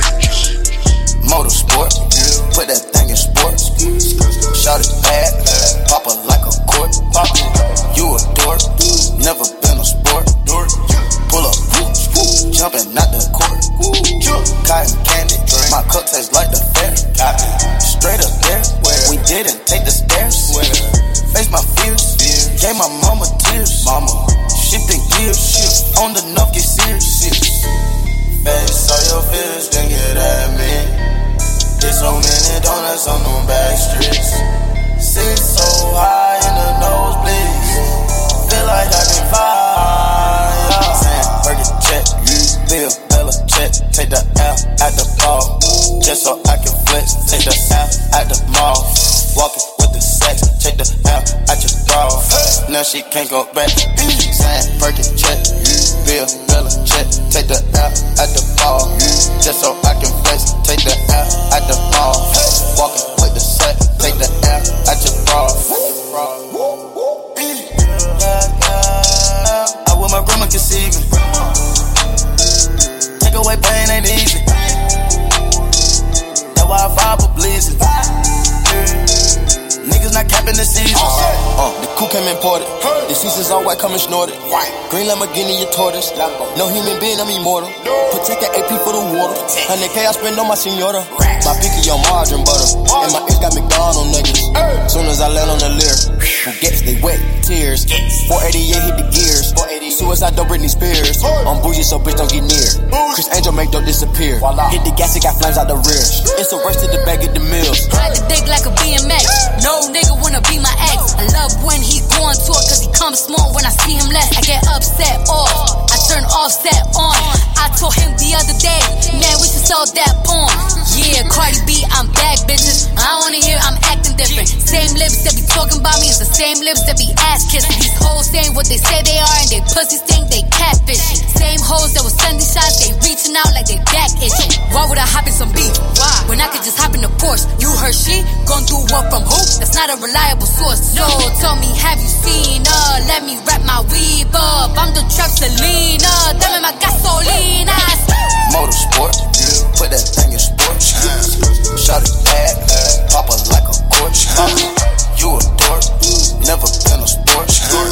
Js. Motorsport, put that thing in sports. Shout it bad, pop it like a court. You a dork, never been a sport. Pull up, jumping out the court. Cotton candy, my cup tastes like the fair. Straight up there, we didn't take the stairs. Face my fears, gave my mama tears. Mama, shifting gears, on the nuff, get serious. Face all your fears, then get at me. There's so many donuts on them back streets. Sit so high in the nosebleeds. Feel like I can fly. Burger check, Bill Bella check. Take the L at the ball, just so I can flex. Take the L at the mall, walking with the sex. Take the L at your bra. Now she can't go back. Burger check, Bill Bella check. Take the L at the ball, just so I can flex. Take the L at the mall, walking with the set. Take the L at your bra. I with my grandma conceiving. Take away pain ain't easy. That's why I vibe for blazing. Niggas not not capping the season. Uh, the coupe came imported. The seasons all white, coming snorted. Green Lamborghini, your tortoise. No human being, I'm immortal. Protect the A P for the water. one hundred K I spend on my senora. My pinky on margarine butter. And my ears got McDonald's niggas. Soon as I land on the lyre, who gets they wet tears. four eighty-eight hit the gears. Suicide dope Britney Spears. I'm bougie, so bitch don't get near. Chris Angel make dope disappear. Hit the gas, it got flames out the rear. It's a rush to the bag at the mills. Ride the dick like a B M X. No nigga wanna be my ex. I love when he going to it cause he comes small when I see him less. I get upset off. I turn offset on. I told him the other day, man, we should sell that porn. Yeah, Cardi B, I'm back, bitches. I wanna hear I'm acting different. Same lips that be talking about me is the same lips that be ass kissing. These hoes saying what they say they are and they pussies think they catfishing. Same hoes that was sending shots, they reaching out like they back itching. Why would I hop in some beef? Why? When I could just hop in the Porsche. You heard she gon' do what from who? That's not a reliable source. So tell me, have you seen her? Let me wrap my weave up. I'm the trap Selena. Dame my gasolina. Motorsport, put that thing in sports. Shot it bad, pop her like a corpse. You a dork, never been a sport.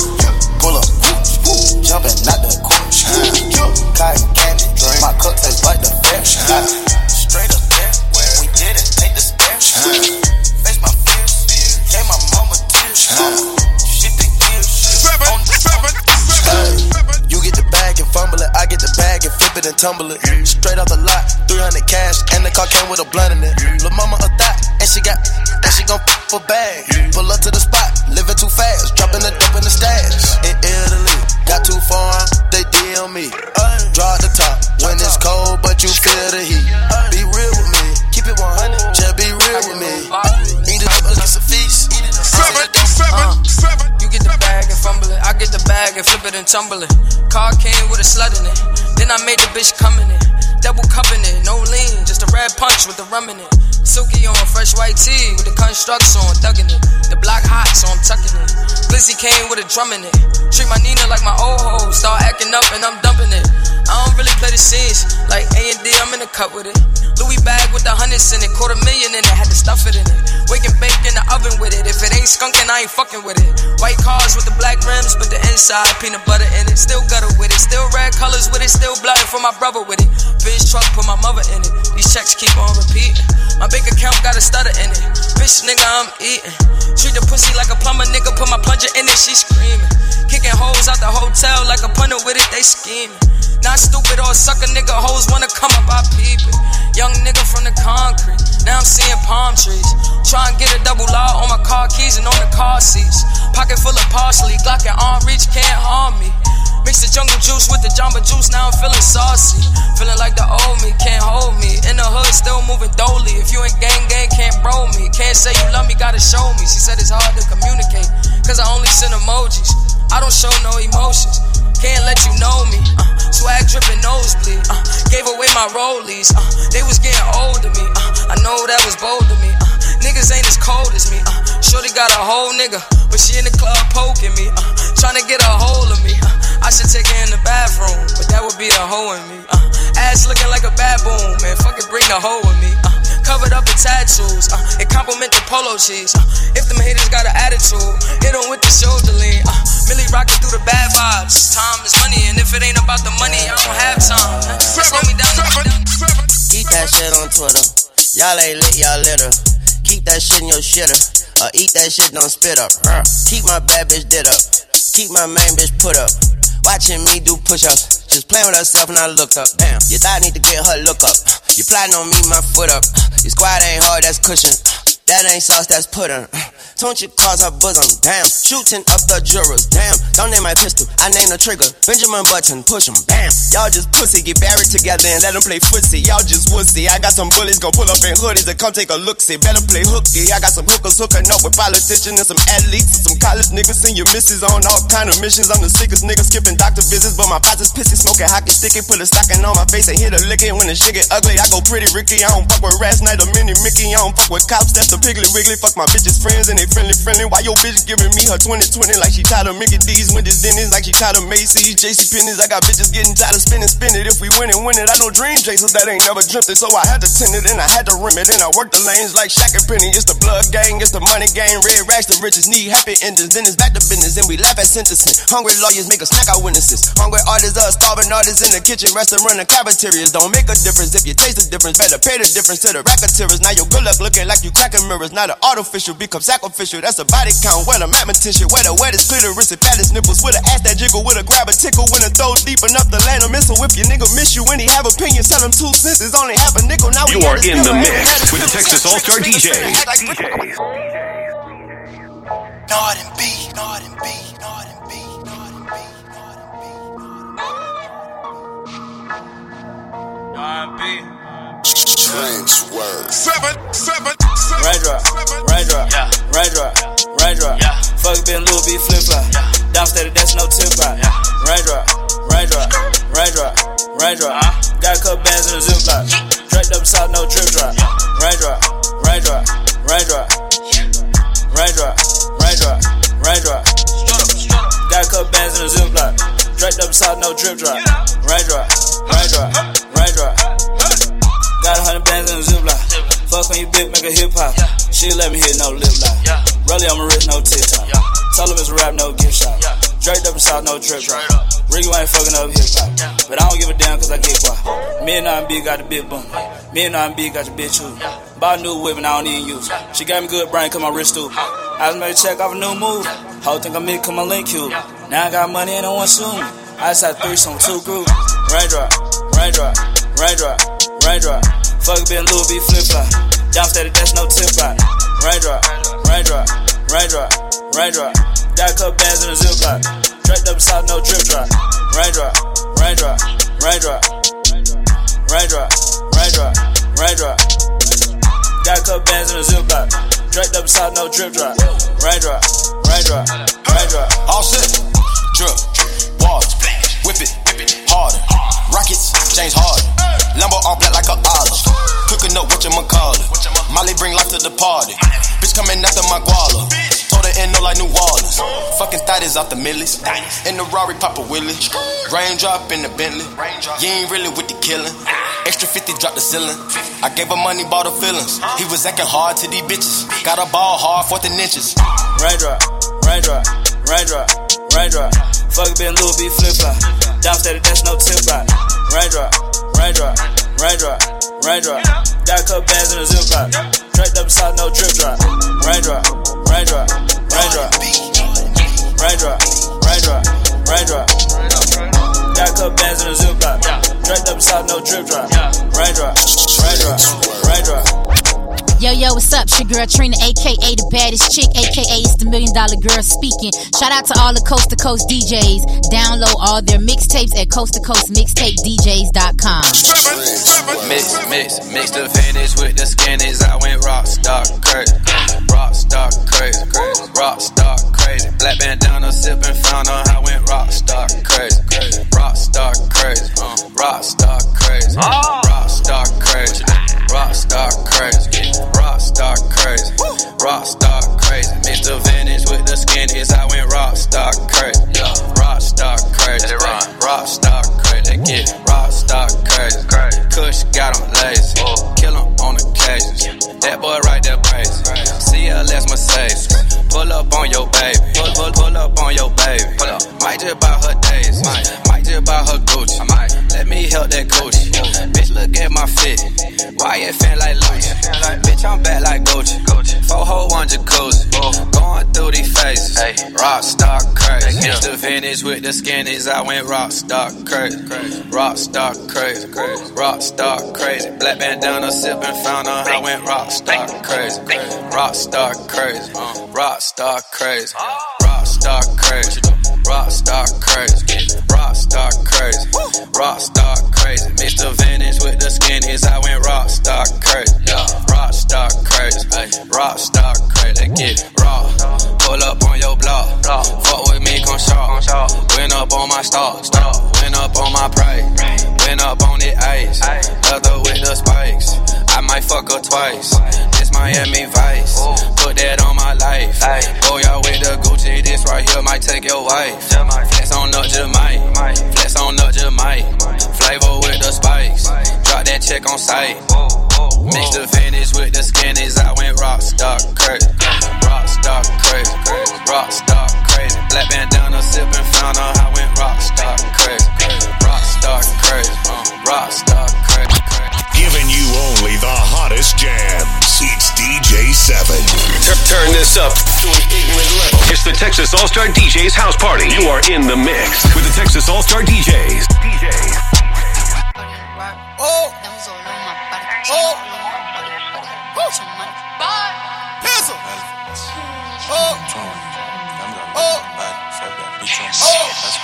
Pull up, jumping out the course. Cotton candy, my cup tastes like the fresh. Straight up there, we didn't take the stairs. Face my fears, gave my mama tears. Shit they kill shit. Seven, seven, seven. You get the bag and fumble it, I get the bag and flip it and tumble it. Straight off the lot, three hundred cash, and the car came with a blunt in it. Lil' mama a thot, and she got, and she gon' f a bag. Pull up to the spot, living too fast, dropping the dope in the stash. In Italy, got too far, they D M me. Draw at the top, when it's cold, but you feel the heat. Be real with me, keep it one hundred, just be real with me. Eat it up, it's a feast. Seven, seven, seven. You get the bag and fumble it, I get the bag and flip it and tumble it. Car came with a slut in it, then I made the bitch come in it. Double cupping it, no lean, just a red punch with the rum in it. Silky on, fresh white tee with the constructs on, thugging it. The block hot, so I'm tucking it. Glizzy came with a drum in it. Treat my Nina like my old hoe, start acting up and I'm dumping it. I don't really play the scenes, like A and D, I'm in the cut with it. Louis bag with the hundreds in it, quarter million in it, had to stuff it in it. Wake and bake in the oven with it, if it ain't skunking, I ain't fucking with it. White cars with the black rims, but the inside peanut butter in it. Still gutter with it, still red colors with it, still blood for my brother with it. Bitch truck, put my mother in it, these checks keep on repeating. My bank account got a stutter in it, bitch nigga I'm eating. Treat the pussy like a plumber, nigga put my plunger in it, she screaming. Kicking hoes out the hotel like a punter with it, they scheming. Not stupid or sucker nigga, hoes wanna come up, I peep it. Young nigga from the concrete, now I'm seeing palm trees. Try and get a double law on my car keys and on the car seats. Pocket full of parsley, Glock and arm reach can't harm me. Mix the jungle juice with the Jamba Juice, now I'm feeling saucy. Feeling like the old me, can't hold me. In the hood, still moving dolly. If you ain't gang gang, can't bro me. Can't say you love me, gotta show me. She said it's hard to communicate, cause I only send emojis. I don't show no emotions, can't let you know me. uh, Swag dripping nosebleed, uh, gave away my rollies. uh, They was getting old to me, uh, I know that was bold to me. uh, Niggas ain't as cold as me, uh, shorty got a whole nigga, but she in the club poking me, uh, trying to get a hold of me. uh, I should take her in the bathroom, but that would be a hoe in me. uh, Ass looking like a baboon, man, fuck it, bring the hoe with me. uh, Covered up in tattoos, uh, it compliment the polo cheese. uh, If them haters got an attitude, hit them with the shoulder lean. uh, Millie rocking through the bad vibes. Time is money, and if it ain't about the money, I don't have time. uh, Slow me down, slow me down. Keep that shit on Twitter. Y'all ain't lit, y'all litter. Keep that shit in your shitter. Or eat that shit, don't spit up. Uh, keep my bad bitch did up. Keep my main bitch put up. Watching me do push-ups. Just playing with herself and I looked up. Damn, your thought need to get her look up. You plotting on me, my foot up. Your squad ain't hard, that's cushion. That ain't sauce, that's pudding. Don't you cause her bosom, damn. Shooting up the jurors, damn. Don't name my pistol, I name the trigger. Benjamin Button, push him, bam. Y'all just pussy, get buried together and let them play footsie. Y'all just wussy. I got some bullies gon' pull up in hoodies and come take a look-see. Better play hooky. I got some hookers hooking up with politicians and some athletes and some college niggas. Send your misses on all kind of missions. I'm the sickest nigga skipping doctor visits, but my pots is pissy, smoking hockey sticky. Put a stocking on my face and hit a licking. When the shit get ugly, I go pretty Ricky. I don't fuck with rats, night or mini Mickey. I don't fuck with cops, that's the Piggly Wiggly. Fuck my bitches friends and they friendly, friendly. Why your bitch giving me her twenty twenty like she tired of Mickey D's, Wendy's, Denny's, like she tired of Macy's, J C Penney's. I got bitches getting tired of spinning, spin it. If we win it, win it. I know dream chasers that ain't never dreamt it, so I had to tend it and I had to rim it. And I worked the lanes like Shaq and Penny. It's the blood gang, it's the money gang. Red racks, the riches need happy endings. Then it's back to business and we laugh at sentencing. Hungry lawyers make us snack our witnesses. Hungry artists are starving artists in the kitchen, restaurant and cafeterias. Don't make a difference if you taste the difference. Better pay the difference to the racketeers. Now your good luck looking like you cracking mirrors. Now the artificial become sacrificial. That's a body count. Well, a mathematician. Where the wettest clitoris and fattest nipples. With an ass that jiggle, with a grab a tickle. When a throw deep enough to land a missile. If your nigga miss you when he have opinions, tell him two cents is only half a nickel. Now you are in the mix with the Texas All-Star D J. Nord and B, Nord and B, Nord and B, Nord and B, Nord and B. Strange word. Seven, seven, seven. Raindrop, raindrop, yeah. Raindrop, raindrop. Yeah. Fuck been Lil B flip flop. Yeah. Downstairs, that's no tip out. Yeah. Raindrop, raindrop, raindrop, raindrop. Uh-huh. Got a couple bands in the ziplock. Draped up south, no drip drop. Yeah. Raindrop, raindrop, raindrop, raindrop, raindrop, raindrop. Got a couple bands in the ziplock. Draped up south, no drip drop. Raindrop, raindrop, raindrop. Got a hundred bands in the ziplock. Fuck when you big, make a hip hop. Yeah. She let me hit no lip lock. Yeah. Really, I'm a rich, no TikTok. Yeah. Tell him it's a rap, no gift shop. Yeah. Draped up and south, no trip drop. Ricky ain't fucking up hip hop. Yeah. But I don't give a damn cause I get by. Me and I B got the big bum. Me and I B got the bitch who. Yeah. Bought a new whip and I don't even use. Yeah. She gave me good brain cause my wrist too. Yeah. I just made a check off a new move. Yeah. Whole think I'm me cause my link cute. Yeah. Now I got money and I want soon. I just had three, some two groups. Raindrop, raindrop, raindrop, raindrop. Fuck been Lil B flip flop. Downstairs, that's no tip out. Raindrop, raindrop, raindrop, raindrop. Got a couple bands in the ziplock. Draped up south, no drip drop. Raindrop, raindrop, raindrop, raindrop, raindrop, raindrop. Got a couple bands in the ziplock. Draped up south, no drip drop. Raindrop, raindrop, raindrop. All set, drip, water, whip it, harder. Rockets, James Harden. Lambo all black like a olive. Cooking up whatchamacallit. Molly bring life to the party. Bitch coming after my guala. Told her end no like New Orleans. Fucking thotties off the millies. In the Rari, Papa Willie. Raindrop in the Bentley. You ain't really with the killing. Extra fifty drop the ceiling. I gave her money, bought her feelings. He was acting hard to these bitches. Got a ball hard, fourth and inches. Raindrop, raindrop, raindrop, raindrop. Fuck been Lil B flip flop. Downstairs, that's no tip out. Raindrop, raindrop, raindrop, raindrop. Got a couple bands in the ziplock. Draped up south, no drip drop. Raindrop, raindrop, raindrop, raindrop, raindrop, raindrop. Got a couple bands in the ziplock. Draped up south, no drip drop. Raindrop, raindrop, raindrop. Yo, yo, what's up? It's your girl Trina, aka the baddest chick, aka it's the million dollar girl speaking. Shout out to all the coast to coast D Js. Download all their mixtapes at coast to coast mixtape d js dot com. Mix, mix, mix the finish with the skinnies. I went rock star crazy, rock star crazy, rock star crazy. Black bandana sipping fountain. I went rock star crazy, rock star crazy, rock star crazy, rock star crazy, rock star crazy. Rock star crazy, rock star crazy. Mix the vintage with the skinnies. I went rock star crazy, rock star crazy, rock star crazy. Get rock star crazy. Kush got him lazy, kill him on occasions. That boy right there crazy. C L S Mercedes, pull up on your baby, pull pull pull up on your baby. Might just buy her days, might just buy her Gucci. Let me help that Gucci. Bitch, look at my fit. Why it feel like Lucha? Bitch, I'm back like Gucci. Four hole, one jacuzzi. Going through these phases. Rock star crazy. Mix the vintage with the skinnies. I went rock star crazy. Rock star crazy. Rock star crazy. Black bandana sipping fountain. I went rock star crazy. Rock star crazy. Rock star crazy. Rock star crazy. Rock star crazy. Rock star crazy. Rock star crazy. Mix the vintage with the skinnies. I went rock star crazy. Rock star crazy. Rock star crazy. Get raw. Pull up on your block. Fuck with me, come short. Went up on my stock. Went up on my prey. Went up on the ice. Other with the spikes. I might fuck her twice. This Miami Vice. Put that on my life. Go y'all with the Gucci, this right here might take your wife. Flex on up, just might. Flex on up, just might. Flavor with the spikes. Drop that check on sight. Mix the finish with the skinnies. I went rock star crazy. Rock star crazy. Rock star crazy. Black bandana sipping fountain. I went rock star crazy. Rock star crazy. Rock star crazy. Giving you only the hottest jams. It's D J seven. Turn this up to an ignorant level. It's the Texas All-Star D Js House Party. You are in the mix with the Texas All-Star D Js. D Js. Oh. Oh. Pencil. Oh. Oh. Oh.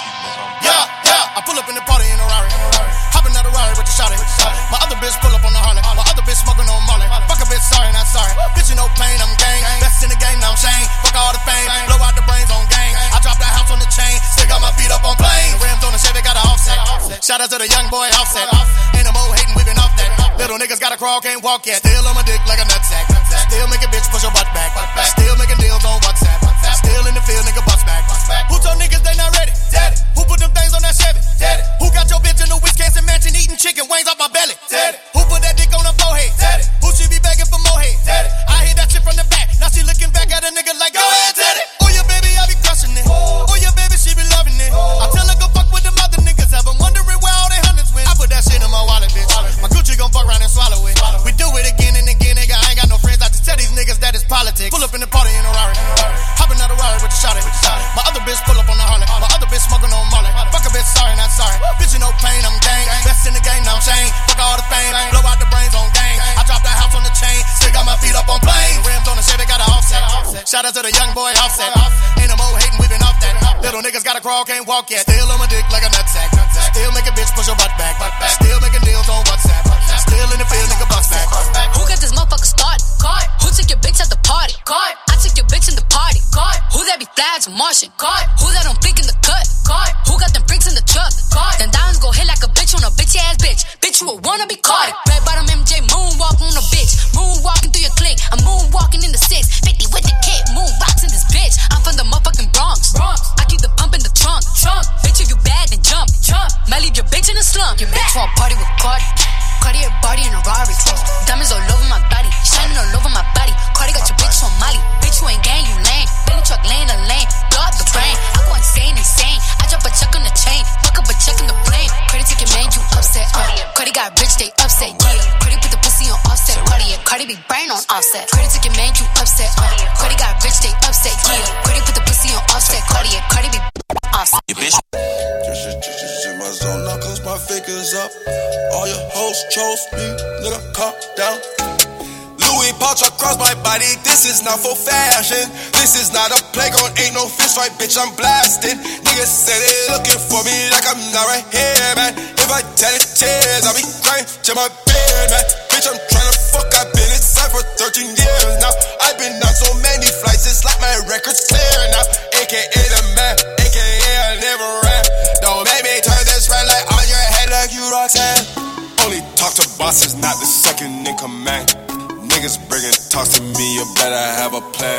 Yeah, yeah. I pull up in the party in a Rari. Hopping out a Rari with the shotty. My other bitch pull up on the Harley. My other bitch smoking on Molly. Fuck a bitch, sorry, not sorry. Bitch, you no pain, I'm gang. Best in the game, now I'm Shane. Fuck all the fame. Blow out the brains on gang. I drop that house on the chain. Still got my feet up on plane. Rims on the Chevy, got an offset. Shout out to the young boy Offset. Ain't no more hating, we been off that. Little niggas gotta crawl, can't walk yet. Still on my dick like a nutsack. Still make a bitch push her butt back. Still making deals on WhatsApp. Still in the field, nigga bust back. Who told niggas they not ready? Daddy. Who put them things on that Chevy? Daddy. Who got your bitch in the Wisconsin mansion eating chicken wings off my belly? Daddy. Who put that dick on her forehead? Daddy. Who should be begging for more head? Daddy. I hear that shit from the back. Now she looking back at a nigga like, go ahead, Daddy. Oh yeah, baby, I be crushing it. Oh yeah, baby, she be loving it. I tell her go fuck with them other niggas. I've been wondering where all they hundreds went. I put that shit in my wallet, bitch. My Gucci gon' fuck around and swallow it. We do it again and again, nigga. I ain't got no friends. I just tell these niggas that it's politics. Pull up in the party in a Rari. Hopping out a Rari with the shotty. My other bitch pull up on the Harley. My other bitch smoking on Molly. Fuck a bitch, sorry, not sorry. Bitch, you no pain, I'm gang. Best in the game, now I'm Shane. Fuck all the fame. Blow out the brains on gang. I drop that house on the chain. Still got my feet up on plane. Rims on the Chevy, got an offset. Shout out to the young boy Offset. Ain't no more hating, we been off that. Little niggas gotta crawl, can't walk yet. Still on my dick like a nutsack. Still make a bitch push her butt back. Still making deals on WhatsApp. Still in the field, nigga bust back. Who got this motherfucker started? God. Who took your bitch at the party? God. I took your bitch in the party. God. Who that be flags and Martian? God. Who that don't blink in the cut? God. Who got them bricks in the truck? God. Then diamonds go hit like a bitch on a bitch ass bitch. Bitch, you a wanna be caught. Red bottom M J moonwalk on a bitch. Moonwalking through your clique. I'm moonwalking in the six. fifty with the kid. Moon rocks in this bitch. I'm from the motherfucking Bronx. Bronx. I keep the pump in the trunk. Trunk. Bitch, if you bad, then jump. Jump. Might leave your bitch in the slump. Your bitch want party with Cardi. Cardi a body in a Rari. Diamonds all over my body. Shining all over my body. Cardi got your bitch on Molly. Bitch, you ain't gang, you lame. Billy truck laying the lane. Blow up the brain. I go insane, insane. I drop a check on the chain. Fuck up a check in the plane. Cardi ticket man, you upset. Uh. Cardi got rich, they upset. Yeah. Cardi put the pussy on Offset. Cardi, yeah. Cardi be brain on Offset. Cardi ticket man, you upset. Uh. Cardi got rich, they upset. Yeah. Cardi put the pussy on Offset. Cardi, yeah. Cardi be Offset. You bitch. Just, just, just in my zone now, cause my figure's up. All your hoes chose me, nigga, calm down. Louis Paul truck cross my body, this is not for fashion. This is not a playground, ain't no fist fight, bitch, I'm blasting. Niggas say they looking for me like I'm not right here, man. If I tell it tears, I'll be crying to my bed, man. Bitch, I'm tryna fuck, I've been inside for thirteen years now. I've been on so many flights, it's like my record's clear now. A K A the man, A K A I never ran. Don't make me turn this red light on your head like you Roxanne. Only talk to bosses, not the second in command. Niggas bringing talks to me, you better have a plan.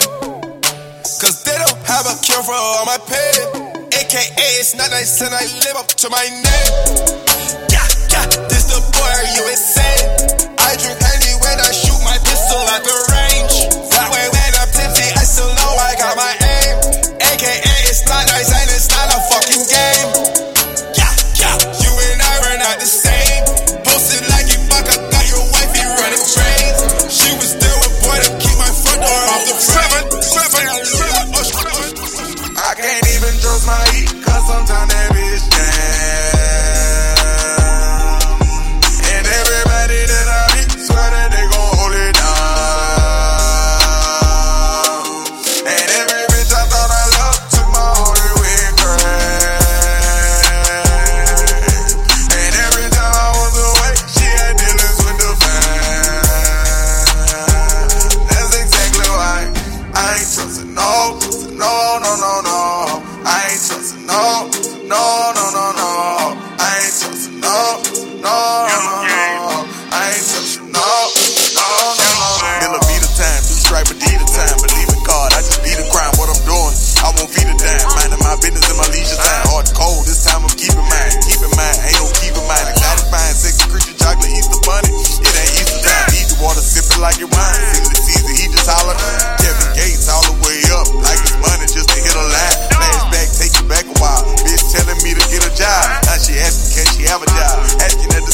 Cause they don't have a cure for all my pain. A K A it's not nice and I live up to my name. Yeah, yeah, this the boy, are you insane? I drink handy when I shoot my pistol at the range. That way when I'm tipsy, I still know I got my aim. A K A it's not nice and it's not a fucking game. Yeah, yeah, you and I are not the same. Posted like you fuck, I got your wifey running trains. She was there with boy to keep my front door off the frame. I can't even trust my heat, cause sometimes that bitch down. And everybody that I meet swear that they gon' hold it down. And every bitch I thought I loved took my heart away and cried. And every time I was away, she had dealings with the fam. That's exactly why I ain't trusting no, no, no, no, no. I ain't trusting no, no, no, no, no. I ain't trusting no, no, no, no. I ain't trusting no, no, no, no. Miller be the time, two stripe Adidas time. Believe in God, I just be the crime.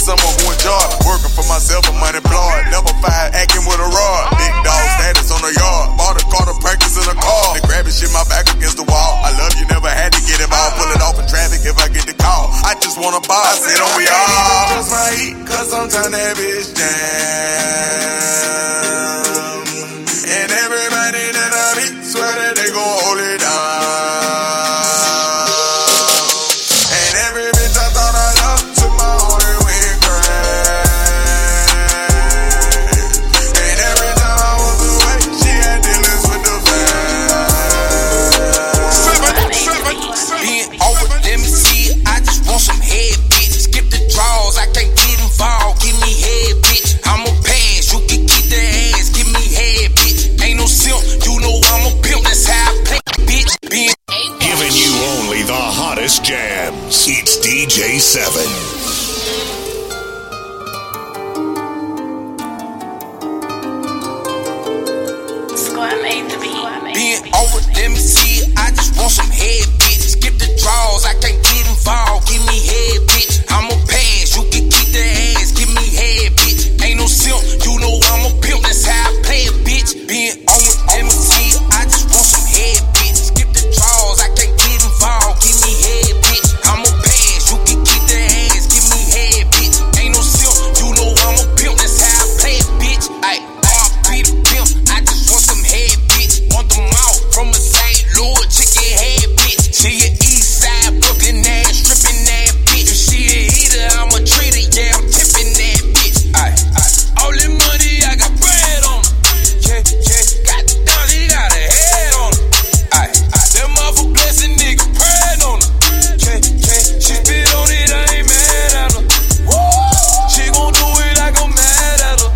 someone who enjoy working for myself, I'm unemployed. Level five, acting with a rod. Big dog status on the yard. Bought a car to practice in a car. They grabbing shit my back against the wall. I love you, never had to get involved. Pull it off in traffic if I get the call. I just wanna buy, I said, don't we all? Just my heat, cause sometimes that bitch jam. And everybody that I meet swear that they gon' hold it down. And every bitch I thought I loved to my only went crash. And every time I was away, she had dealings with the fans. Seven, seven, seven. Being over, let me see it. I just want some head, bitch. Skip the draws, I can't get involved. Give me head, bitch. I'm a pass, you can keep the ass. Give me head, bitch. Ain't no simp, you know I'm a pimp. That's how I play, bitch. Being Giving you only the hottest jams. It's D J seven. being over, let me see it. I just want some head, bitch. Skip the draws, I can't get involved. Give me head, bitch. I'm a pass, you can keep the ass. Give me head, bitch. Ain't no simp, you know I'm a pimp. That's how I play it, bitch. Being over, let me see it. I just want some head, bitch. Skip the draws, I can't get involved. Give me head, bitch. I'm a pass, you can keep the ass. Give me head, bitch. Ain't no simp, you know I'm a pimp. That's how I play it, bitch. Ay, R P the pimp. I just want some head, bitch. Want them out from a Saint Louis chicken head, bitch. She a east side Brooklyn ass, stripping that bitch. If she a eater, I'm a treater, yeah, I'm tipping that bitch. Ay, ay. All the money, I got bread on her. Yeah, yeah, got the down, she got a head on her. Ay, ay. Them motherfucker blessing nigga praying on her. Yeah, yeah, she spit on it, I ain't mad at her. Woo! She gon' do it like I'm mad at her.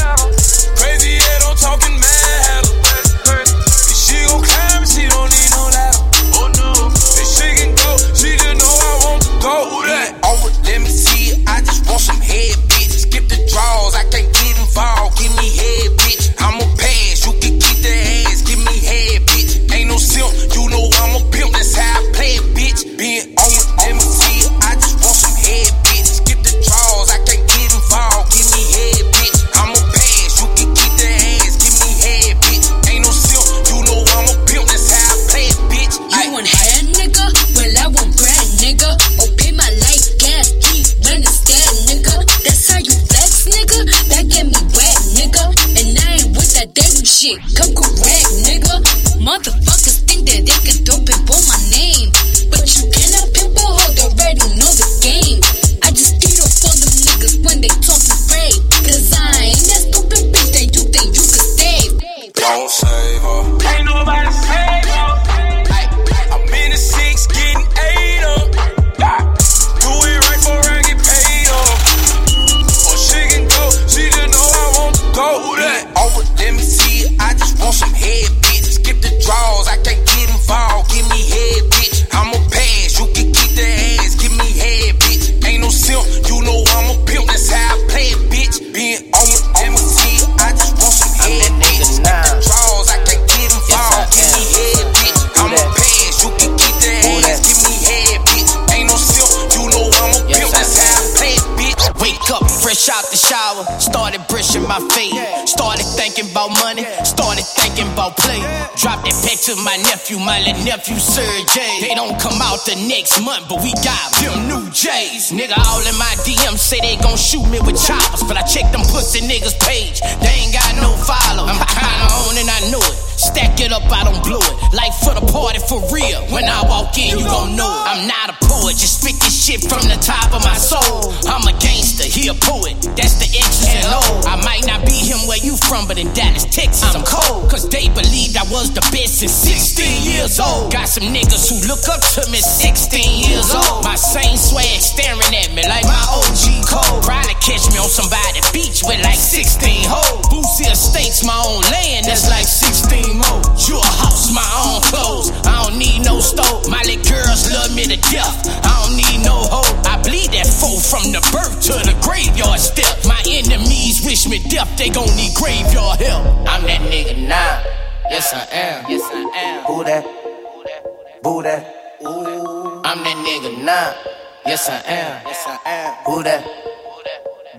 Crazy head, I'm talking mad at her. If she gon' climb, she don't need no ladder. Oh no, if she can go, she just know I want to go. That over, let me see it. I just want some head, bitch. Skip the draws, I can't get involved. Give me head, bitch. I'm a pass, you can keep the ass. Give me head, bitch. Ain't no simp, you know I'm a pimp. That's how I play it, bitch. Being over, let me see it. I just want some head, bitch. Skip the draws, I can't get involved. Give me head, bitch. I'm a pass, you can keep the ass. Give me head, bitch. Ain't no simp, you know I'm a pimp. That's how I play it, bitch. You want head, nigga? Well, I want bread, nigga. Or pay my life gas, keep understand, nigga. That's how you flex, nigga. That get me wet, nigga. And I ain't with that dating shit. Come correct, nigga. Motherfuckers think that they can dope and pull my name, but you cannot pimp a hoe that already know the game. I just beat up for them niggas when they talk to pray. Cause I ain't that stupid bitch that you think you could save. Don't save her. Ain't nobody save her. I'm in the six, getting eight up. Do it right for I get paid up. Or she can go, she just know I want to go. That over, let me see it. I just want some head, bitch. Skip the draws, I can't get involved. Give me head, bitch. I'm a pass, you can keep the ass. Give me head, bitch. Ain't no simp, you know I'm a pimp. That's how I play it, bitch. Being over, let me see it. I just want some head, bitch. Skip the draws, I can't get involved. Give me head, bitch. I'm a pass, you can keep the ass. Give me head, bitch. Ain't no simp, you know I'm a pimp. That's how I play it, bitch. Wake up, fresh out the shower, started brushing my face, started thinking about money, started thinking about play. Dropped that pack to my nephew, my little nephew Sergey. They don't come out the next month, but we got them new J's. Nigga, all in my D Ms say they gon' shoot me with choppers, but I checked them pussy niggas page, they ain't got no follow. I'm kinda on and I know it. Stack it up, I don't blow it. Like for the party for real. When I walk in, you gon' know it. I'm not a poet, just spit this shit from the top of my soul. I'm a gangster, he a poet. That's the X's and O's. I might not be him where you from, but in Dallas, Texas, I'm cold. Cause they believed I was the best since sixteen years old. Got some niggas who look up to me sixteen years old. My same swag staring at me like my O G code. Probably catch me on somebody's beach with like sixteen hoes. Boosie Estates, my own land, that's like sixteen more. You a house, my own clothes. I don't need no stove. My little girls love me to death. I don't need no hope. I bleed that foe from the birth to the graveyard step. My enemies wish me death, they gon' need graveyard help. I'm that nigga now. Yes, I am. Yes, I am. Who that? Who that? Ooh. I'm that nigga now. Yes, I am. Yes, I am. Who that?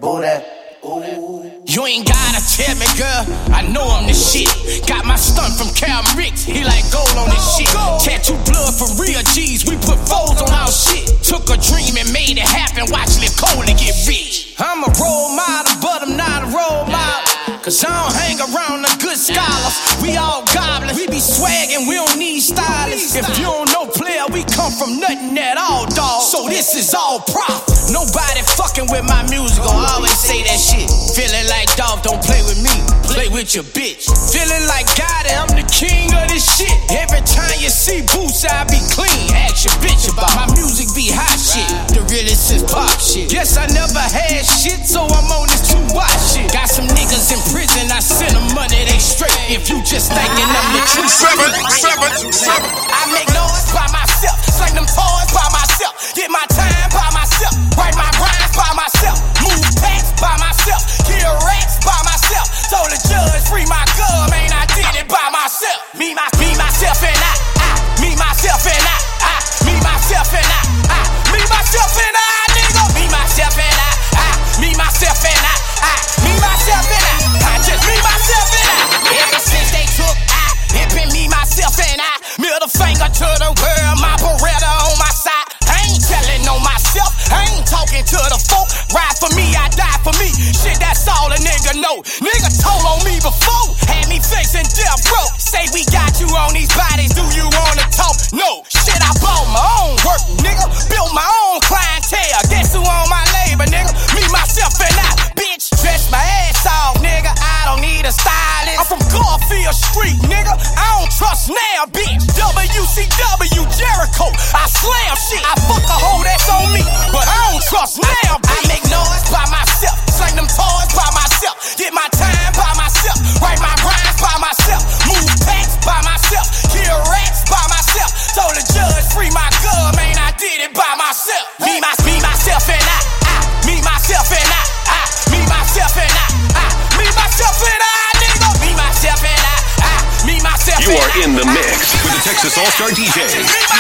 Who that? Ooh. You ain't gotta tell me, girl, I know I'm the shit. Got my stunt from Cal Ricks, he like gold on this shit. Tattoo blood from real G's, we put foes on our shit. Took a dream and made it happen, watch Lil Cole get rich. I'm a role model, but I'm not a role model, cause I don't hang around the good scholars. We all goblins, we be swaggin', we don't need stylists. If you don't know player, we come from nothing at all, dawg. So this is all prop. Nobody fucking with my music, gon' always say that shit. Feeling like dog, don't play with me, play with your bitch. Feeling like God, I'm the king of this shit. Every time you see Boots, I be clean. Ask your bitch about my music be hot shit. The realest is pop shit. Guess I never had shit, so I'm on this two watch shit. Got some niggas in prison, I send them money, they straight. If you just thinking I'm the truth. Seven, seven, seven. I make noise by myself, slang them toys by myself, get my time by myself, write my rhymes by myself, move packs by myself, kill rats by myself. Told the judge free my girl, man, I did it by myself. Me, my, me, myself and I, I, me, myself and I, I, me, myself and I, I, me, myself and I, nigga, me, myself and I, I, me, myself and I, I, me, myself and I, I just me, myself and I. Ever since they took I, it been me, myself and I. Middle finger to the world, my Beretta on my side. I ain't telling on myself, I ain't talking to the folk. Ride for me, I die for me. Shit, that's all a nigga know. Nigga told on me before, had me facing death row. Say we got you on these bodies, do you wanna talk? No, shit, I bought my own work, nigga. Built my own clientele. Guess who on my labor, nigga? Me, myself, and I. Bitch, dress my ass off, nigga. I don't need a stylist. I'm from Garfield Street, nigga. I don't trust now, bitch. W C W Jericho, I slam shit. I fuck a hoe that's on me, but I don't trust now, bitch. I make noise by myself, slang them toys by myself, get my time by myself, write my rhymes by myself, move packs by myself, kill rats by myself. Told the judge free my girl, man, I did it by myself. Me, my, me, myself and I, I, me, myself and I, I, me, myself and I, I, me, myself and I, nigga, me, myself and I, I, me, myself. You are in the mix with the Texas All-Star D J.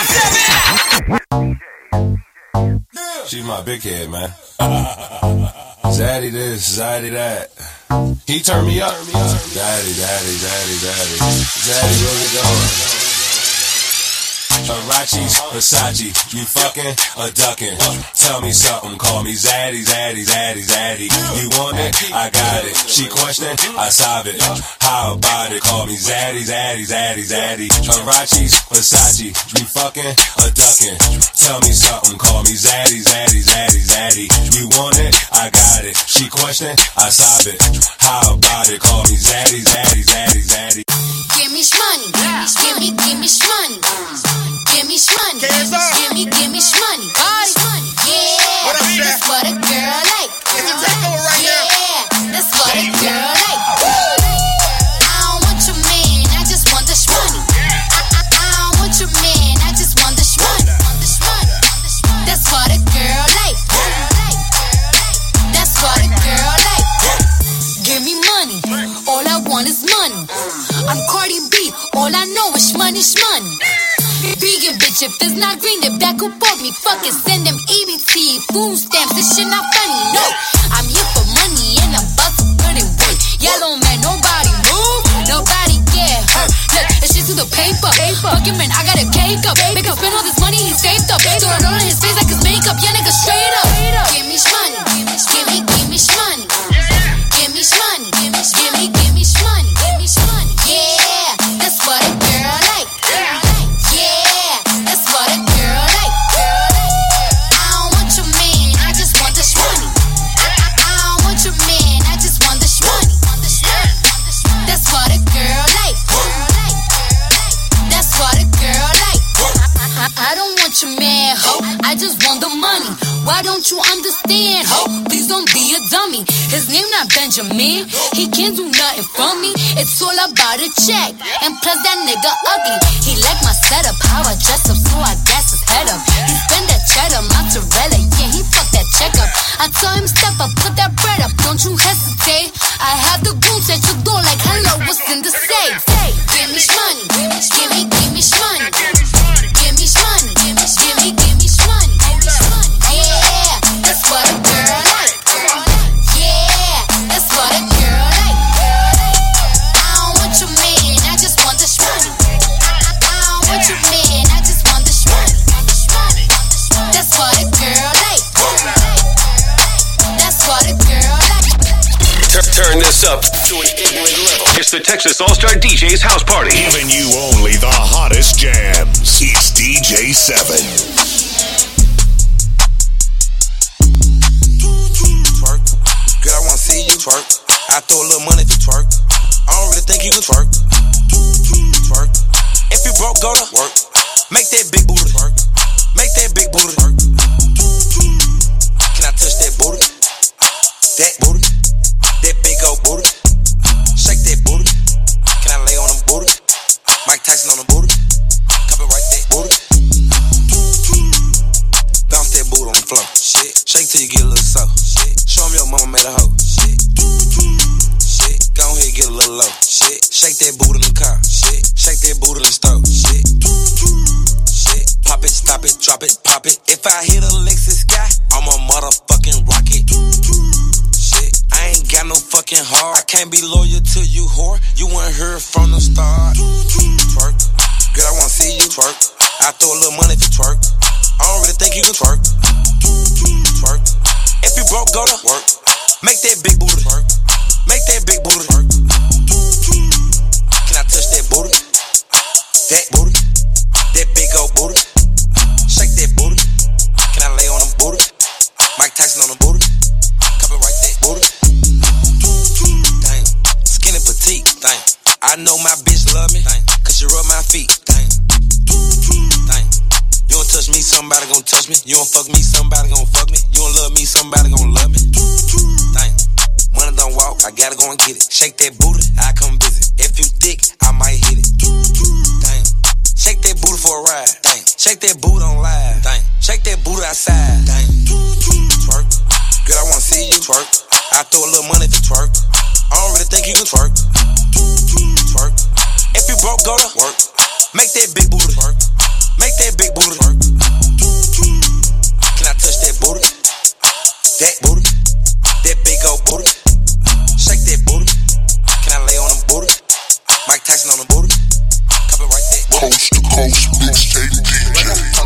She's my big head, man. Zaddy this, Zaddy that. He turned me up. Daddy, daddy, daddy, daddy. Zaddy, where we going? Arachis, Versace, you fucking or ducking? Tell me something, call me Zaddy, Zaddy, Zaddy, Zaddy. You want it? I got it. She question, I solve it. How about it? Call me Zaddy, Zaddy, Zaddy, Zaddy. Arachis, Versace, you fucking or ducking? Tell me something, call me Zaddy, Zaddy, Zaddy, Zaddy. You want it? I got it. She question, I solve it. How about it? Call me Zaddy, Zaddy, Zaddy, Zaddy. Give me shmoney, give me, give me shmoney. Give me shmoney, give me, give me shmoney. Yeah, that's what a girl like. Yeah, that's what a girl like. I don't want your man, I just want the shmoney. I, I, I don't want your man, I just want the shmoney. That's what a girl like. That's what a girl like. Give me money, all I want is money. I'm Cardi B, all I know is shmoney, shmoney. Vegan bitch, if it's not green, then back up off me. Fucking send them E B T, food stamps, this shit not funny, no. I'm here for money and I'm about to put it away. Yellow man, nobody move, nobody get hurt. Look, it's just to the paper. Fucking man, I got a cake up. Make him spend all this money he saved up. Throw it all on his face like his makeup. Yeah, nigga, straight up. Give me shmoney, give me, give me shmoney. Give me shmoney, give me, give me, give me shmoney. Give me shmoney. Yeah, that's what a girl like. I don't want your man, ho, I just want the money. Why don't you understand, ho? Please don't be a dummy. His name not Benjamin, he can't do nothing from me. It's all about a check, and plus that nigga ugly. He like my setup, how I dress up, so I gas his head up. He spend that cheddar, mozzarella, yeah, he fuck that check up. I told him step up, put that bread up, don't you hesitate. I have the goons at your door like, hello, what's in the safe? Give me shmoney, give me, give me shmoney. Give me shmoney, give me, give me, give me shmoney. Yeah, that's what a girl like. Yeah. Turn this up to an ignorant level. It's the Texas All-Star D J's house party. Giving you only the hottest jams. It's D J seven. Twerk. Girl, I wanna see you twerk. I throw a little money if you twerk. I don't really think you can twerk. Twerk. If you broke, go to work. Make that big booty twerk. Make that big booty twerk. Can I touch that booty? That booty? That big old booty? Shake that booty. Can I lay on them booty? Mike Tyson on the booty. Copyright that booty. Bounce that booty on the floor. Shit. Shake till you get a little soft. Shit. Show 'em your mama made a hoe. Shit. Shit. Go ahead, get a little low. Shit. Shake that booty in the car. Shit. Shake that booty in the stove. Shit. Shit. Pop it, stop it, drop it, pop it. If I hit a Lexus guy, I'm a motherfucking rocket. Shit. I ain't got no fucking heart. I can't be loyal to you, whore. You weren't here from the start. Twerk. Girl, I wanna see you twerk. I throw a little money if you twerk. I don't really think you can twerk. Twerk. If you broke, go to work. Make that big booty twerk. Make that big booty twerk. Can I touch that booty? That booty? That big old booty? Shake that booty. Can I lay on them booty? Mike Tyson on the booty. Copyright that booty. Dang. Skinny petite. Dang. I know my bitch love me. Dang. Cause she rub my feet. Dang. Dang. You don't touch me, somebody gon' touch me. You don't fuck me, somebody gon' fuck me. You don't love me, somebody gon' love me. Dang. When I don't walk, I gotta go and get it. Shake that booty, I come visit. If you thick, I might hit it. Dang. Shake that booty for a ride. Dang. Shake that booty on live. Dang. Shake that booty outside. Dang. Twerk. Girl, I wanna see you twerk. I throw a little money if you twerk. I don't really think you can twerk. Twerk. If you broke, go to work. Make that big booty twerk. Make that big booty twerk. Can I touch that booty? That booty? That big old booty? Shake that booty. Can I lay on them booty? Mike Tyson on the booty. Copyright that booty. Coast to coast mixtape D J.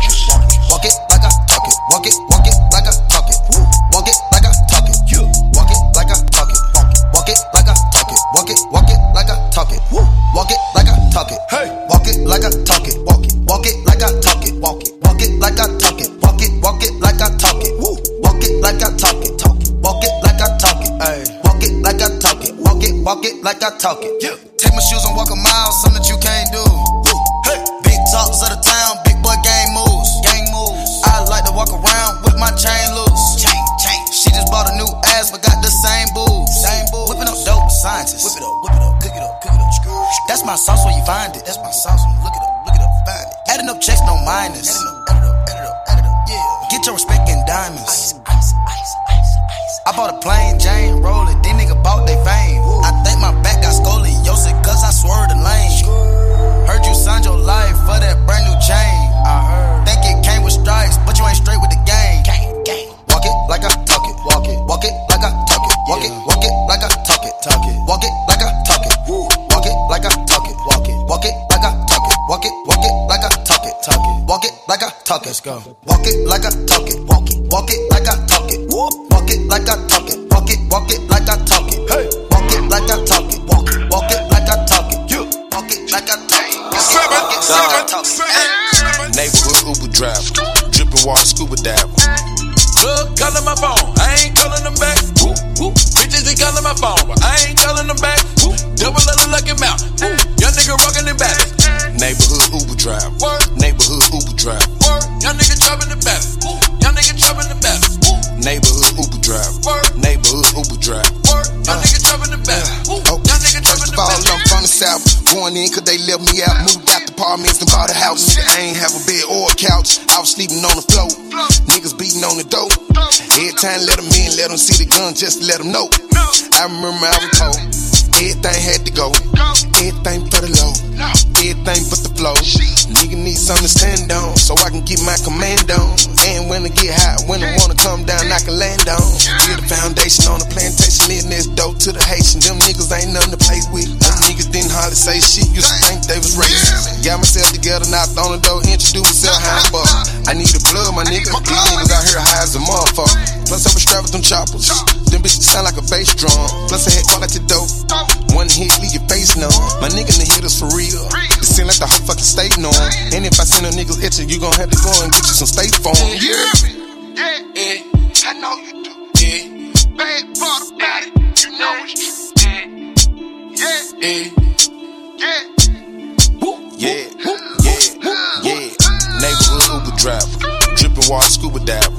Walk it like I talk it. Walk it, walk it like I talk it. Walk it like I talk it. Walk it like I talk it. Walk it like I talk it. Walk it, walk it like I talk it. Walk it like I talk it. Hey, walk it like I talk it. Walk it, walk it like I talk it. Walk it, walk it like I talk it. Walk it, walk it like I talk it. Walk it like I talk it. Talk it. Walk it like I talk it. Hey, walk it like I talk it. Walk it, walk it like I talk it. Take my shoes and walk a mile, something that you can't do. Hey, big talks of the town, big boy gang moves. Gang moves. I like to walk around with my chain loose. Chain, chain. She just bought a new ass, but got the same boobs. Same boobs. Whipping up dope scientists. Whip it up, whip it up, cook it up, cook it up. That's my sauce where you find it. That's my sauce. Look it up, look it up, find it. Adding up checks, no minus. Add it up, add it up, add it up, add it up. Yeah. Get your respect in diamonds. Ice, ice, ice, ice, ice. I bought a plain Jane, roll it. These niggas bought they fame. I think my back got scoliosis, cause I swerved the lane. Heard you signed your life for that brand new chain. I heard. Think it came with stripes, but you ain't straight with the game. Gang, gang. Walk it like I talk it. Walk it, walk it like I talk it. Walk it, walk it like I talk it. Talk it. Walk it like I talk it. Walk it like I talk it. Walk it, walk it like I talk it. Walk it, walk it like I talk it. Talk it. Walk it like I talk it. Let's go. Walk it like I talk it. Walk it, walk it like I talk it. Walk it like I talk it. Walk it, walk it like I talk it. Hey, walk it like I talk it. Walk it, walk it like I talk it. You walk it like I talk it. Seven, seven, seven. Neighborhood Uber driver, dripping water scuba diver. Club calling my phone, I ain't calling them back. Woo, woo. Bitches they calling my phone, but I ain't calling them back. Woo. Double letter lucky mouth. Woo. Young nigga rockin' the balance. Neighborhood Uber driver. Word. Neighborhood Uber driver. Word. Young nigga dropping the balance. Woo. Young nigga dropping the balance. Woo. Neighborhood Uber driver. Word. Neighborhood Uber driver. Word. Young nigga dropping the balance. Woo. Young nigga dropping the balance. I'm from the south, going in cause they left me out. Moved out the apartments and bought a house. I ain't have a bed or a couch, I was sleeping on the floor. Niggas beating on the door. Every time let them in, let them see the gun just to let them know. I remember I was told, everything had to go. Everything for the low, everything but the flow. Nigga need something to stand on, so I can keep my command on. And when I get hot, when I wanna come down, I can land on. Build a foundation on the plantation, live next door to the Haitian. Them niggas ain't nothing to play with. Them niggas didn't hardly say shit, used to think they was racist. Got myself together, knocked on the door, introduced myself, how I'm buck. I need the blood, my nigga. These niggas out here high as a motherfucker. Plus I was strapped with them choppers. Them bitch sound like a bass drum. Plus I had call at your dope. One hit, leave your face numb. My nigga in the hitters for real. It seem like the whole fucking state know. And if I send a nigga itching, you gon' have to go and get you some state phone. Yeah, yeah, yeah, I know you do. Yeah, bad part about it, you know it's true. Yeah, yeah, yeah, yeah, yeah, yeah. Neighborhood Uber driver, dripping water scuba diver.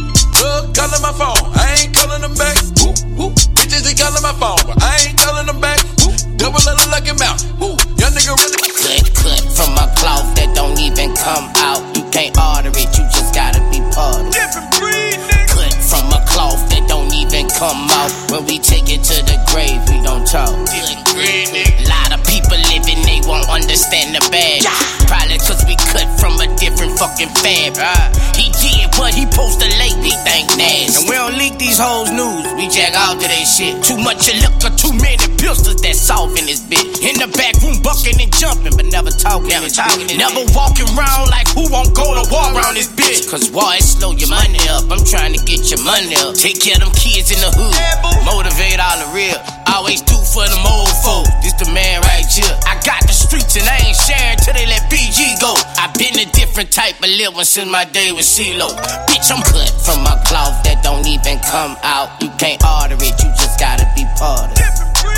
Plug calling my phone, I ain't calling them back. Woo, woo. Bitches they calling my phone, but I ain't calling them back. Woo. Double of the lucky mouth. Woo. Young nigga really Cut, cut from a cloth that don't even come out. You can't order it, you just gotta be part of it. Different breed, nigga. Cut from a cloth that don't even come out. When we take it to the grave, we don't talk. Different breed, nigga. Lot of people living, they won't understand the bad. Yeah. Probably cause we cut from a different fucking fab. Uh, he did what he supposed to late, we think nasty. And we don't leak these hoes news, we jack out to they shit. Too much of liquor, too many pistols that's soft in this bitch. In the back room bucking and jumping, but never talking. Never talking. Never walking around like who won't go to war around this bitch. Cause war is slow your money up, I'm trying to get your money up. Take care of them kids in the hood, motivate all the real. Always do for them old folks, this the man right here. I got the streets and I ain't sharing till they let B G go. I been a different type of living since my day with CeeLo. Bitch, I'm cut from a cloth that don't even come out. You can't order it, you just gotta be part of it.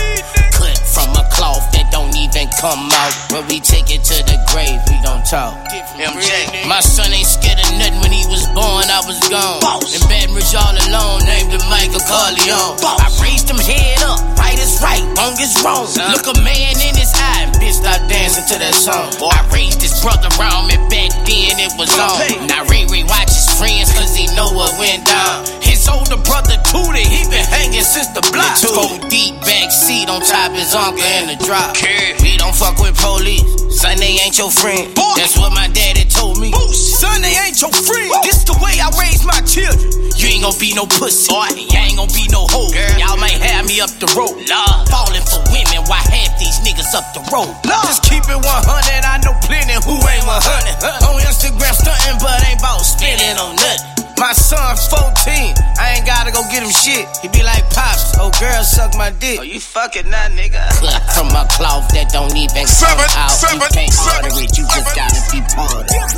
Cut from a cloth that don't even come out. When we take it to the grave, we don't talk. M J, my son ain't scared of nothing. When he was born, I was gone. In Baton Rouge all alone, named him Michael Corleone. I raised him head up, right is right, wrong is wrong. Look a man in his eye, and bitch start dancing to that song. Boy, I raised his brother around me back then, it was on. Now Ray Ray watch his friends, cause he know what went down. His older brother Tootie, he been hanging since the block. Four deep back seat on top his uncle in the drop. He don't fuck with police, son, they ain't your friend. That's what my daddy told me. Son, they ain't your friend. This the way I raise my children. You ain't gon' be no pussy, boy. You ain't gon' be no hoe. Y'all might have me up the road. Lord. Falling for women, why half these niggas up the road? Lord. Just keep it one hundred, I know plenty who ain't one hundred. On Instagram stunting, but ain't bout spending on nothing. My son's fourteen, I ain't gotta go get him shit. He be like, Pops, oh girl, suck my dick. Oh, you fucking not, nigga. Cut from a cloth that don't even come out. You can't order it, you just gotta be part of it.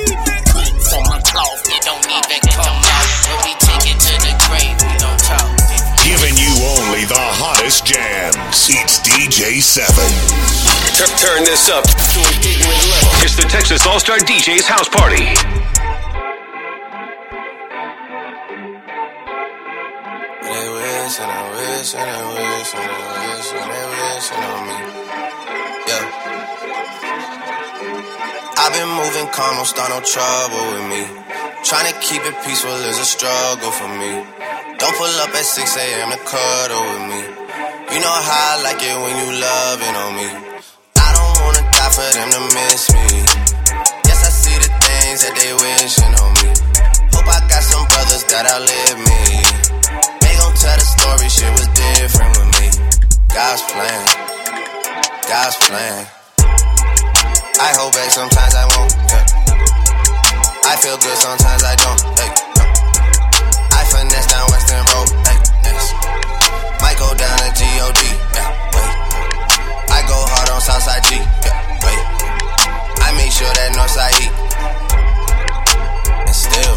Cut from a cloth that don't even come out. When we take it to the grave, we don't talk. Giving you only the hottest jams. It's D J seven. Turn, turn this up to an ignorant level. It's the Texas All-Star D J's House Party. They wish and I wish and I wish and I wish and they wishing on me. Yeah. I've been moving calm, don't start no trouble with me. Trying to keep it peaceful is a struggle for me. Don't pull up at six a.m. to cuddle with me. You know how I like it when you loving on me. I don't wanna die for them to miss me. Yes, I see the things that they wishing on me. Hope I got some brothers that outlive me. Tell the story, shit was different with me. God's plan, God's plan. I hold back, sometimes I won't. Yeah. I feel good, sometimes I don't. Hey, no. I finesse down Western Road. Hey, yes. Might go down to G O D. Yeah, wait. I go hard on Southside G. Yeah, wait. I make sure that Northside eat. And still,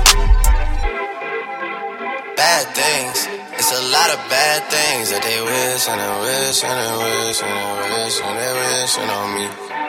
bad things. It's a lot of bad things that they wish and they wish and they wish and they wish and they wishing on me.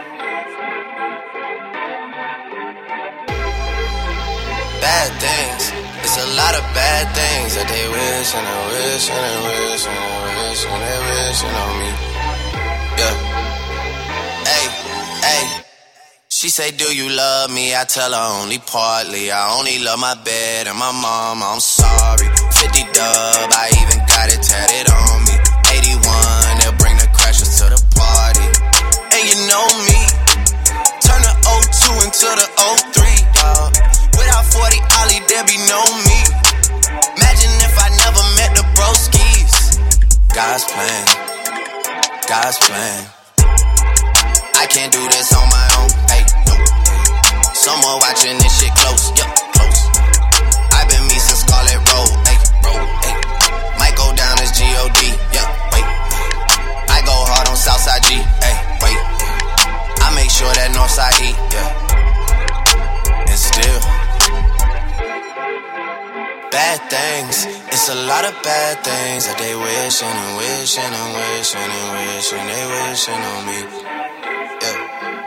Bad things. It's a lot of bad things that they wish and they wish and they wish and they wish and they wishing on me. Yeah. Hey, hey. She say, do you love me? I tell her only partly. I only love my bed and my mom, I'm sorry. fifty dub, I even got it tatted on me. eighty-one, they'll bring the crashers to the party. And you know me, turn the oh two into the oh three, dawg. Without forty Ollie, there be no me. Imagine if I never met the broskies. God's plan, God's plan. I can't do this on my own, hey, no. Someone watching this shit close, yup, close. I've been me since Scarlet Road, hey, road, hey. Might It's a lot of bad things that they wishing and wishing and wishing and wishing they wishing on me. Yeah.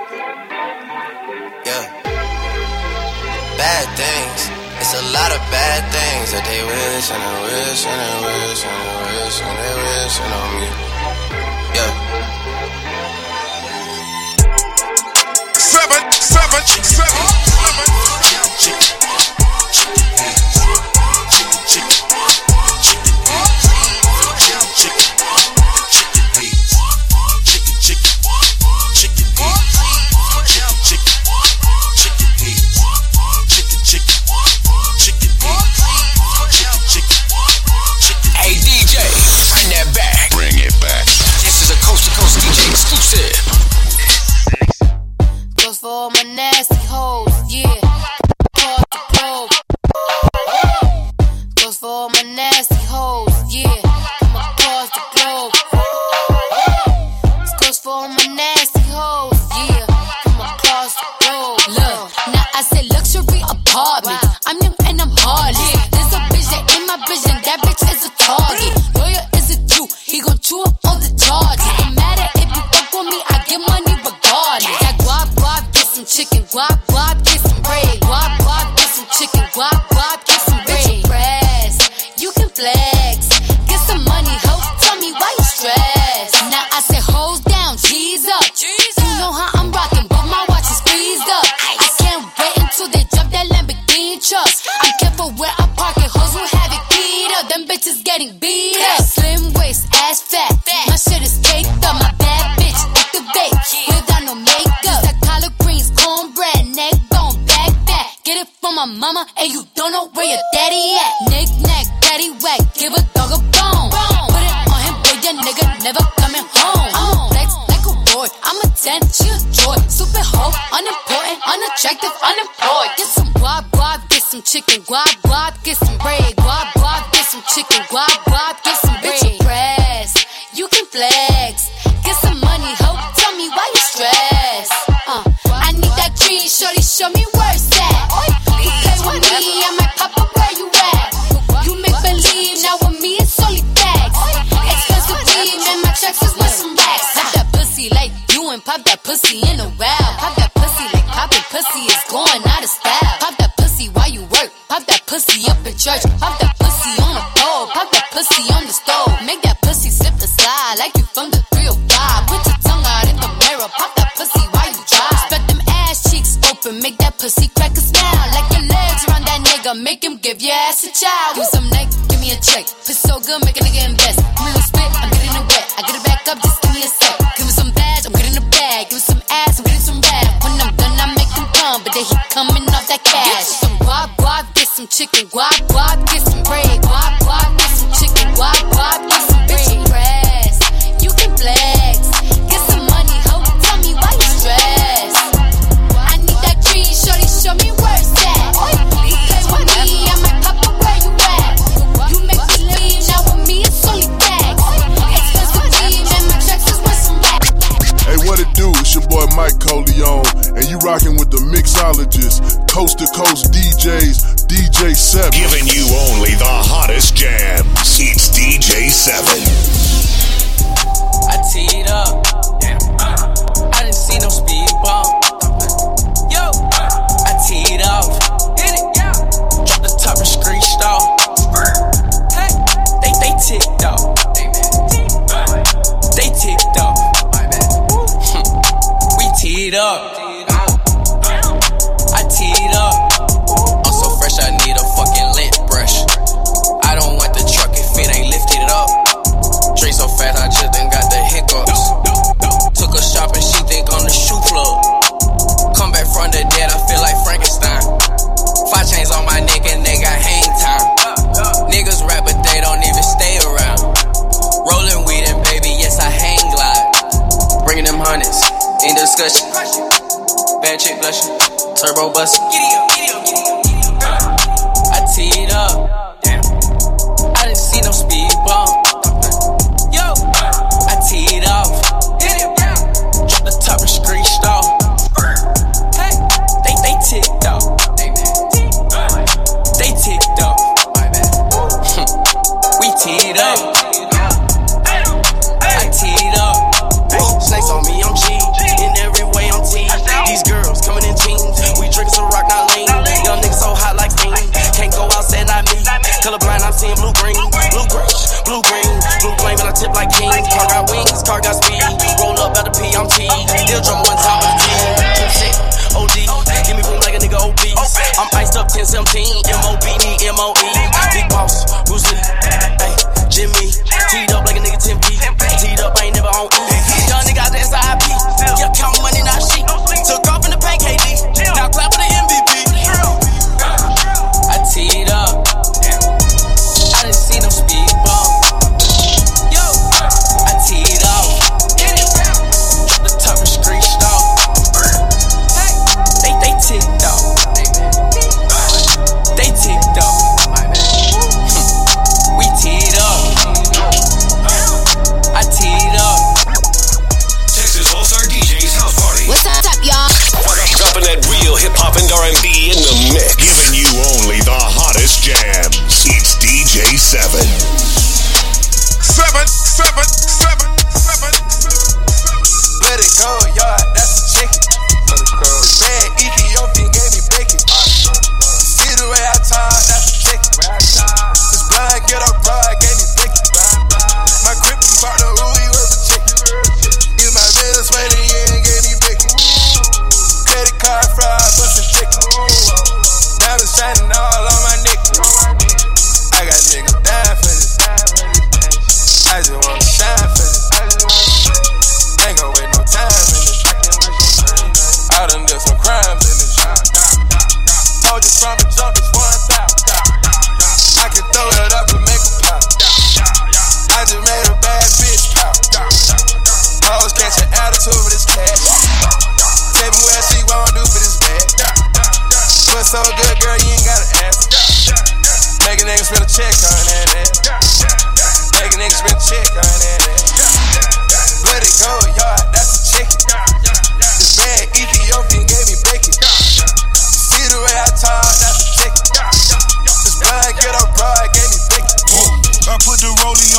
Yeah. Bad things. It's a lot of bad things that they wishing and wishing and wishing and wishing they wishing on me. Yeah. Seven, seven, seven, seven. Goes for all my nasty hoes, yeah. Across the globe. Goes for all my nasty hoes, yeah. Come across the globe. This goes for all my nasty hoes, yeah. Come across the globe. Look, now I say luxury apartment. I'm young and I'm heartless. There's a bitch that in my vision. That bitch is a target. Lawyer is a Jew. He gon' chew up all the charges. No matter if you fuck with me, I get money regardless. That guap guap, get some chicken. Guap guap, get some bread. Guap guap, get some chicken. Guap guap, get some bread. Bitch, brass, you can flex. Get some money, ho. Tell me why you stress. Now I say hoes down, G's up. You know how I'm rocking, but my watch is squeezed up. I can't wait until they drop that Lamborghini truck. I'm careful where I park it. Hoes will have it beat up. Them bitches getting beat up. Slim waist, ass fat. My shit is caked up. My bad bitch activate without no makeup. That collard greens, cornbread, neck bone, back back. Get it from my mama, and you don't know where your daddy at. Nick nack, daddy whack, give a dog a bone. Put it on him, boy, your nigga never coming home. I'm a flex like a boy. I'm a ten, she a joy. Super hoe, unimportant, unattractive, unemployed. Get some guap guap, get some chicken. Guap guap, get some bread. Guap guap, get some chicken. Guap guap, get some bread. Bitch, brass, you can flex. Get some money, ho. Tell me why you stress. Uh, I need that green, shorty, show me where's that. You play with me, I might pop up where you at. You make believe, now with me it's only facts. Expensive weed, man, my checks is with some racks. Pop that pussy like you and pop that pussy in a while. Pop that pussy like poppin' pussy is going out of style. Pop that pussy while you work. Pop that pussy up in church. Pop that pussy on the pole. Pop that pussy on the stove. Make that pussy slip and slide like you from the three oh five. Put your tongue out in the mirror. Pop that pussy while you drive. Spread them ass cheeks open. Make that pussy crack a smile. Like your legs around that nigga. Make him give your ass a child. Give me some neck, give me a check. Piss so good, make a nigga invest. Give me a spit, I'm getting it wet. I get it back up, just give me a sec. Give me some badge, I'm getting a bag. Give me some ass, I'm getting some rap. When I'm done, I make him come. But then he coming off that cash. Get some guap guap, get some chicken. Guap guap, get some bread. Guap guap, get some chicken. Guap guap, get some bread. Brass, you can flex. Get some money, ho. Tell me why you stress. I need that green, shorty, show me where's that. You play with me, I might pop up where you at. You make believe, now with me it's only facts. Expensive weed, man, my checks is with some racks. Hey, what it do? It's your boy Mike Coleon, and you rockin' with the mixologist, coast to coast D Js, D J seven. Giving you only the hottest jams. It's D J seven. I teed up. I didn't see no speed bump. Yo, I teed off. Hit it, yeah. Drop the top and screeched off. Hey, they they ticked off. They ticked off. We teed up. I teed up. I'm so fresh, I need a fucking lint brush. I don't want the truck if it ain't lifted up. Drink so fast, I just done got the hiccups. Took her shopping, she think I'm the shoe plug. Come back from the dead, I feel like Frankenstein. Five chains on my neck and they got hang time. Niggas rap, but they don't even stay around. Rolling weed and baby, yes, I hang glide. Bringing them hundreds in discussion. Bad chick blushing, turbo busting. I teed up. I didn't see no speed bump. Yo, I teed off. Drop the top and screeched off. Hey, they they ticked off. They ticked off.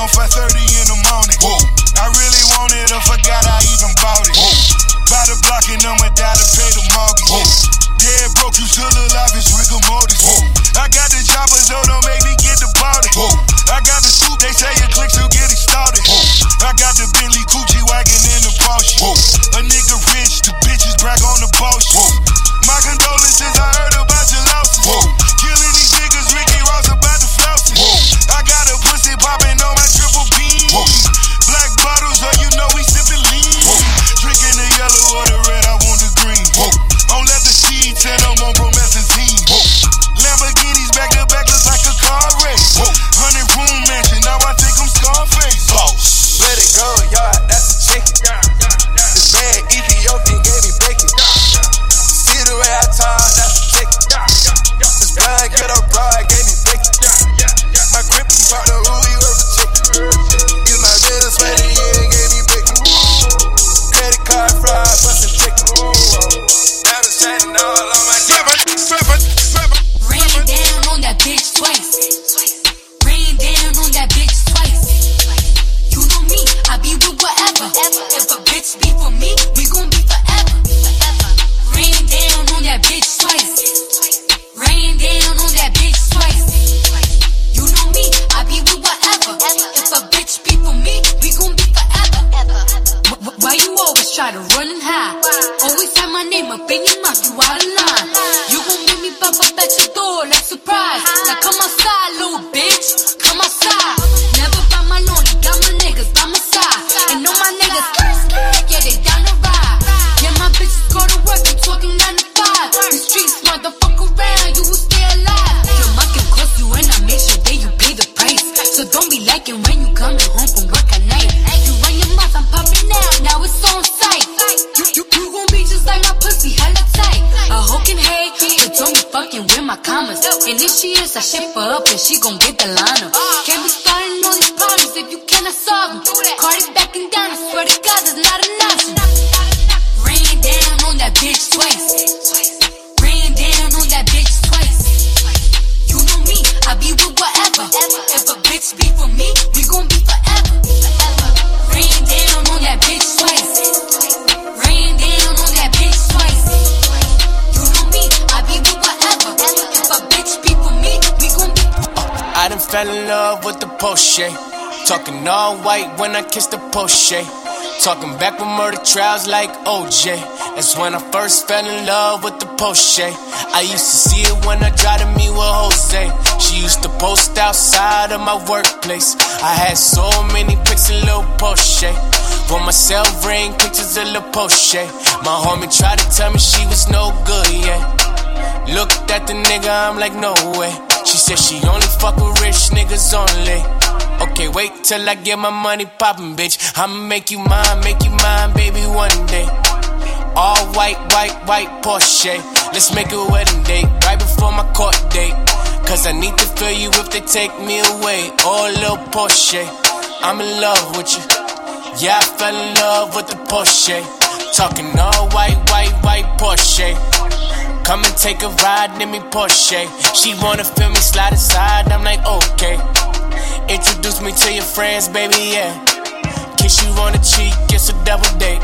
on five thirty in the morning. Whoa. I really want it, I forgot I even bought it. Whoa. By the block and I'ma die to pay the mortgage. Whoa. Dead broke, you still alive, it's rigor mortis. Whoa. I got the chopper, so don't make me get the body. Whoa. I got the scoop, they say it clicks to get it started. Whoa. I got the Bentley Coochie wagon in the Porsche. Whoa. A nigga rich, the bitches brag on the Porsche. My condolences, I heard about your losses. Whoa. Killing these niggas, Ricky Ross about to floss it. I got a pussy popping on my triple beam. Whoa. Black bottles, so you know we sipping lean. Whoa. Drinking the yellow or the red, I want the green. Whoa. On leather seats and I'm on promethazine. Lamborghinis back to back, look like a car race. Hundred room mansion, now I think I'm Scarface. Boss. Let it go, yard, that's a chicken. This bad Ethiopian gave me bacon. See the way I talk, that's a chicken. This blind ghetto broad gave me bacon. My crib and partner, who he worth a chicken. Use my real sweaty, yeah, gave me bacon. Credit card fraud, bustin' chicken. Now the shining all on my neck. Rain down on that bitch twice. Rain down on that bitch twice. You know me, I be with whatever. If a bitch be for me, we gon' be forever. Rain down on that bitch twice. Rain down on that bitch twice. You know me, I be with whatever. If a bitch be for me, we gon' be forever. Why you always try to run and hide? Always have my name up in your mouth, you out of line. You gon' make me pop up at your door like surprise. Now come outside, little bitch, come outside. Never by my lonely, got my niggas by my side. And know my niggas, yeah, they down the ride. Yeah, my bitches go to work, I'm talking nine to five. The streets smart, the fuck around, you will stay alive. Your mic can cost you and I make sure that you pay the price. So don't be liking when you coming home from work at night. You run your mouth, I'm popping out, now it's on sight. You, you, you gon' be just like my pussy, hella tight. A hoe can hate, but don't be fucking with my commas. And if she is, I ship her up and she gon' get the line up. Can't be starting all these problems if you cannot solve them. Cardi backing down, I swear to God, there's not an option. Rain down on that bitch twice. Rain down on that bitch twice. You know me, I be with whatever. If a bitch be for me, we gon' be forever. Rain down on that bitch twice. Rain down on that bitch twice. You know me, I be with whatever. If a bitch be for me, we gon' be. I done fell in love with the Porsche. Talking all white when I kissed the Porsche. Talking back with murder trials like O J. That's when I first fell in love with the Porsche. I used to see it when I tried to meet with Jose. She used to post outside of my workplace. I had so many pics of Lil Porsche. For myself, ring pictures of Lil Porsche. My homie tried to tell me she was no good, yeah. Looked at the nigga, I'm like, no way. She said she only fuck with rich niggas only. Okay, wait till I get my money poppin', bitch. I'ma make you mine, make you mine, baby, one day. All white, white, white Porsche. Let's make a wedding date right before my court date. Cause I need to feel you if they take me away. Oh, little Porsche, I'm in love with you. Yeah, I fell in love with the Porsche. Talking all white, white, white Porsche. Come and take a ride in me Porsche. She wanna feel me slide aside, I'm like, okay. Introduce me to your friends, baby, yeah. Kiss you on the cheek, it's a double date.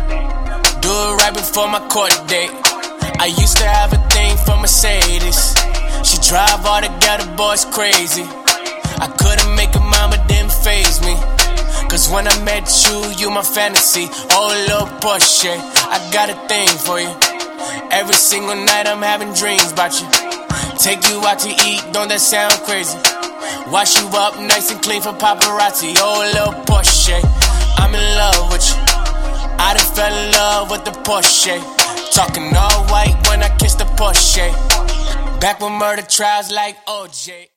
Do it right before my court date. I used to have a thing for Mercedes. She drive all the ghetto boys crazy. I couldn't make a mine, but didn't faze me. Cause when I met you, you my fantasy. Oh, little Porsche, I got a thing for you. Every single night I'm having dreams about you. Take you out to eat, don't that sound crazy? Wash you up nice and clean for paparazzi. Oh, little Porsche, I'm in love with you. I done fell in love with the Porsche. Talking all white when I kiss the Porsche. Back when murder trials like O J.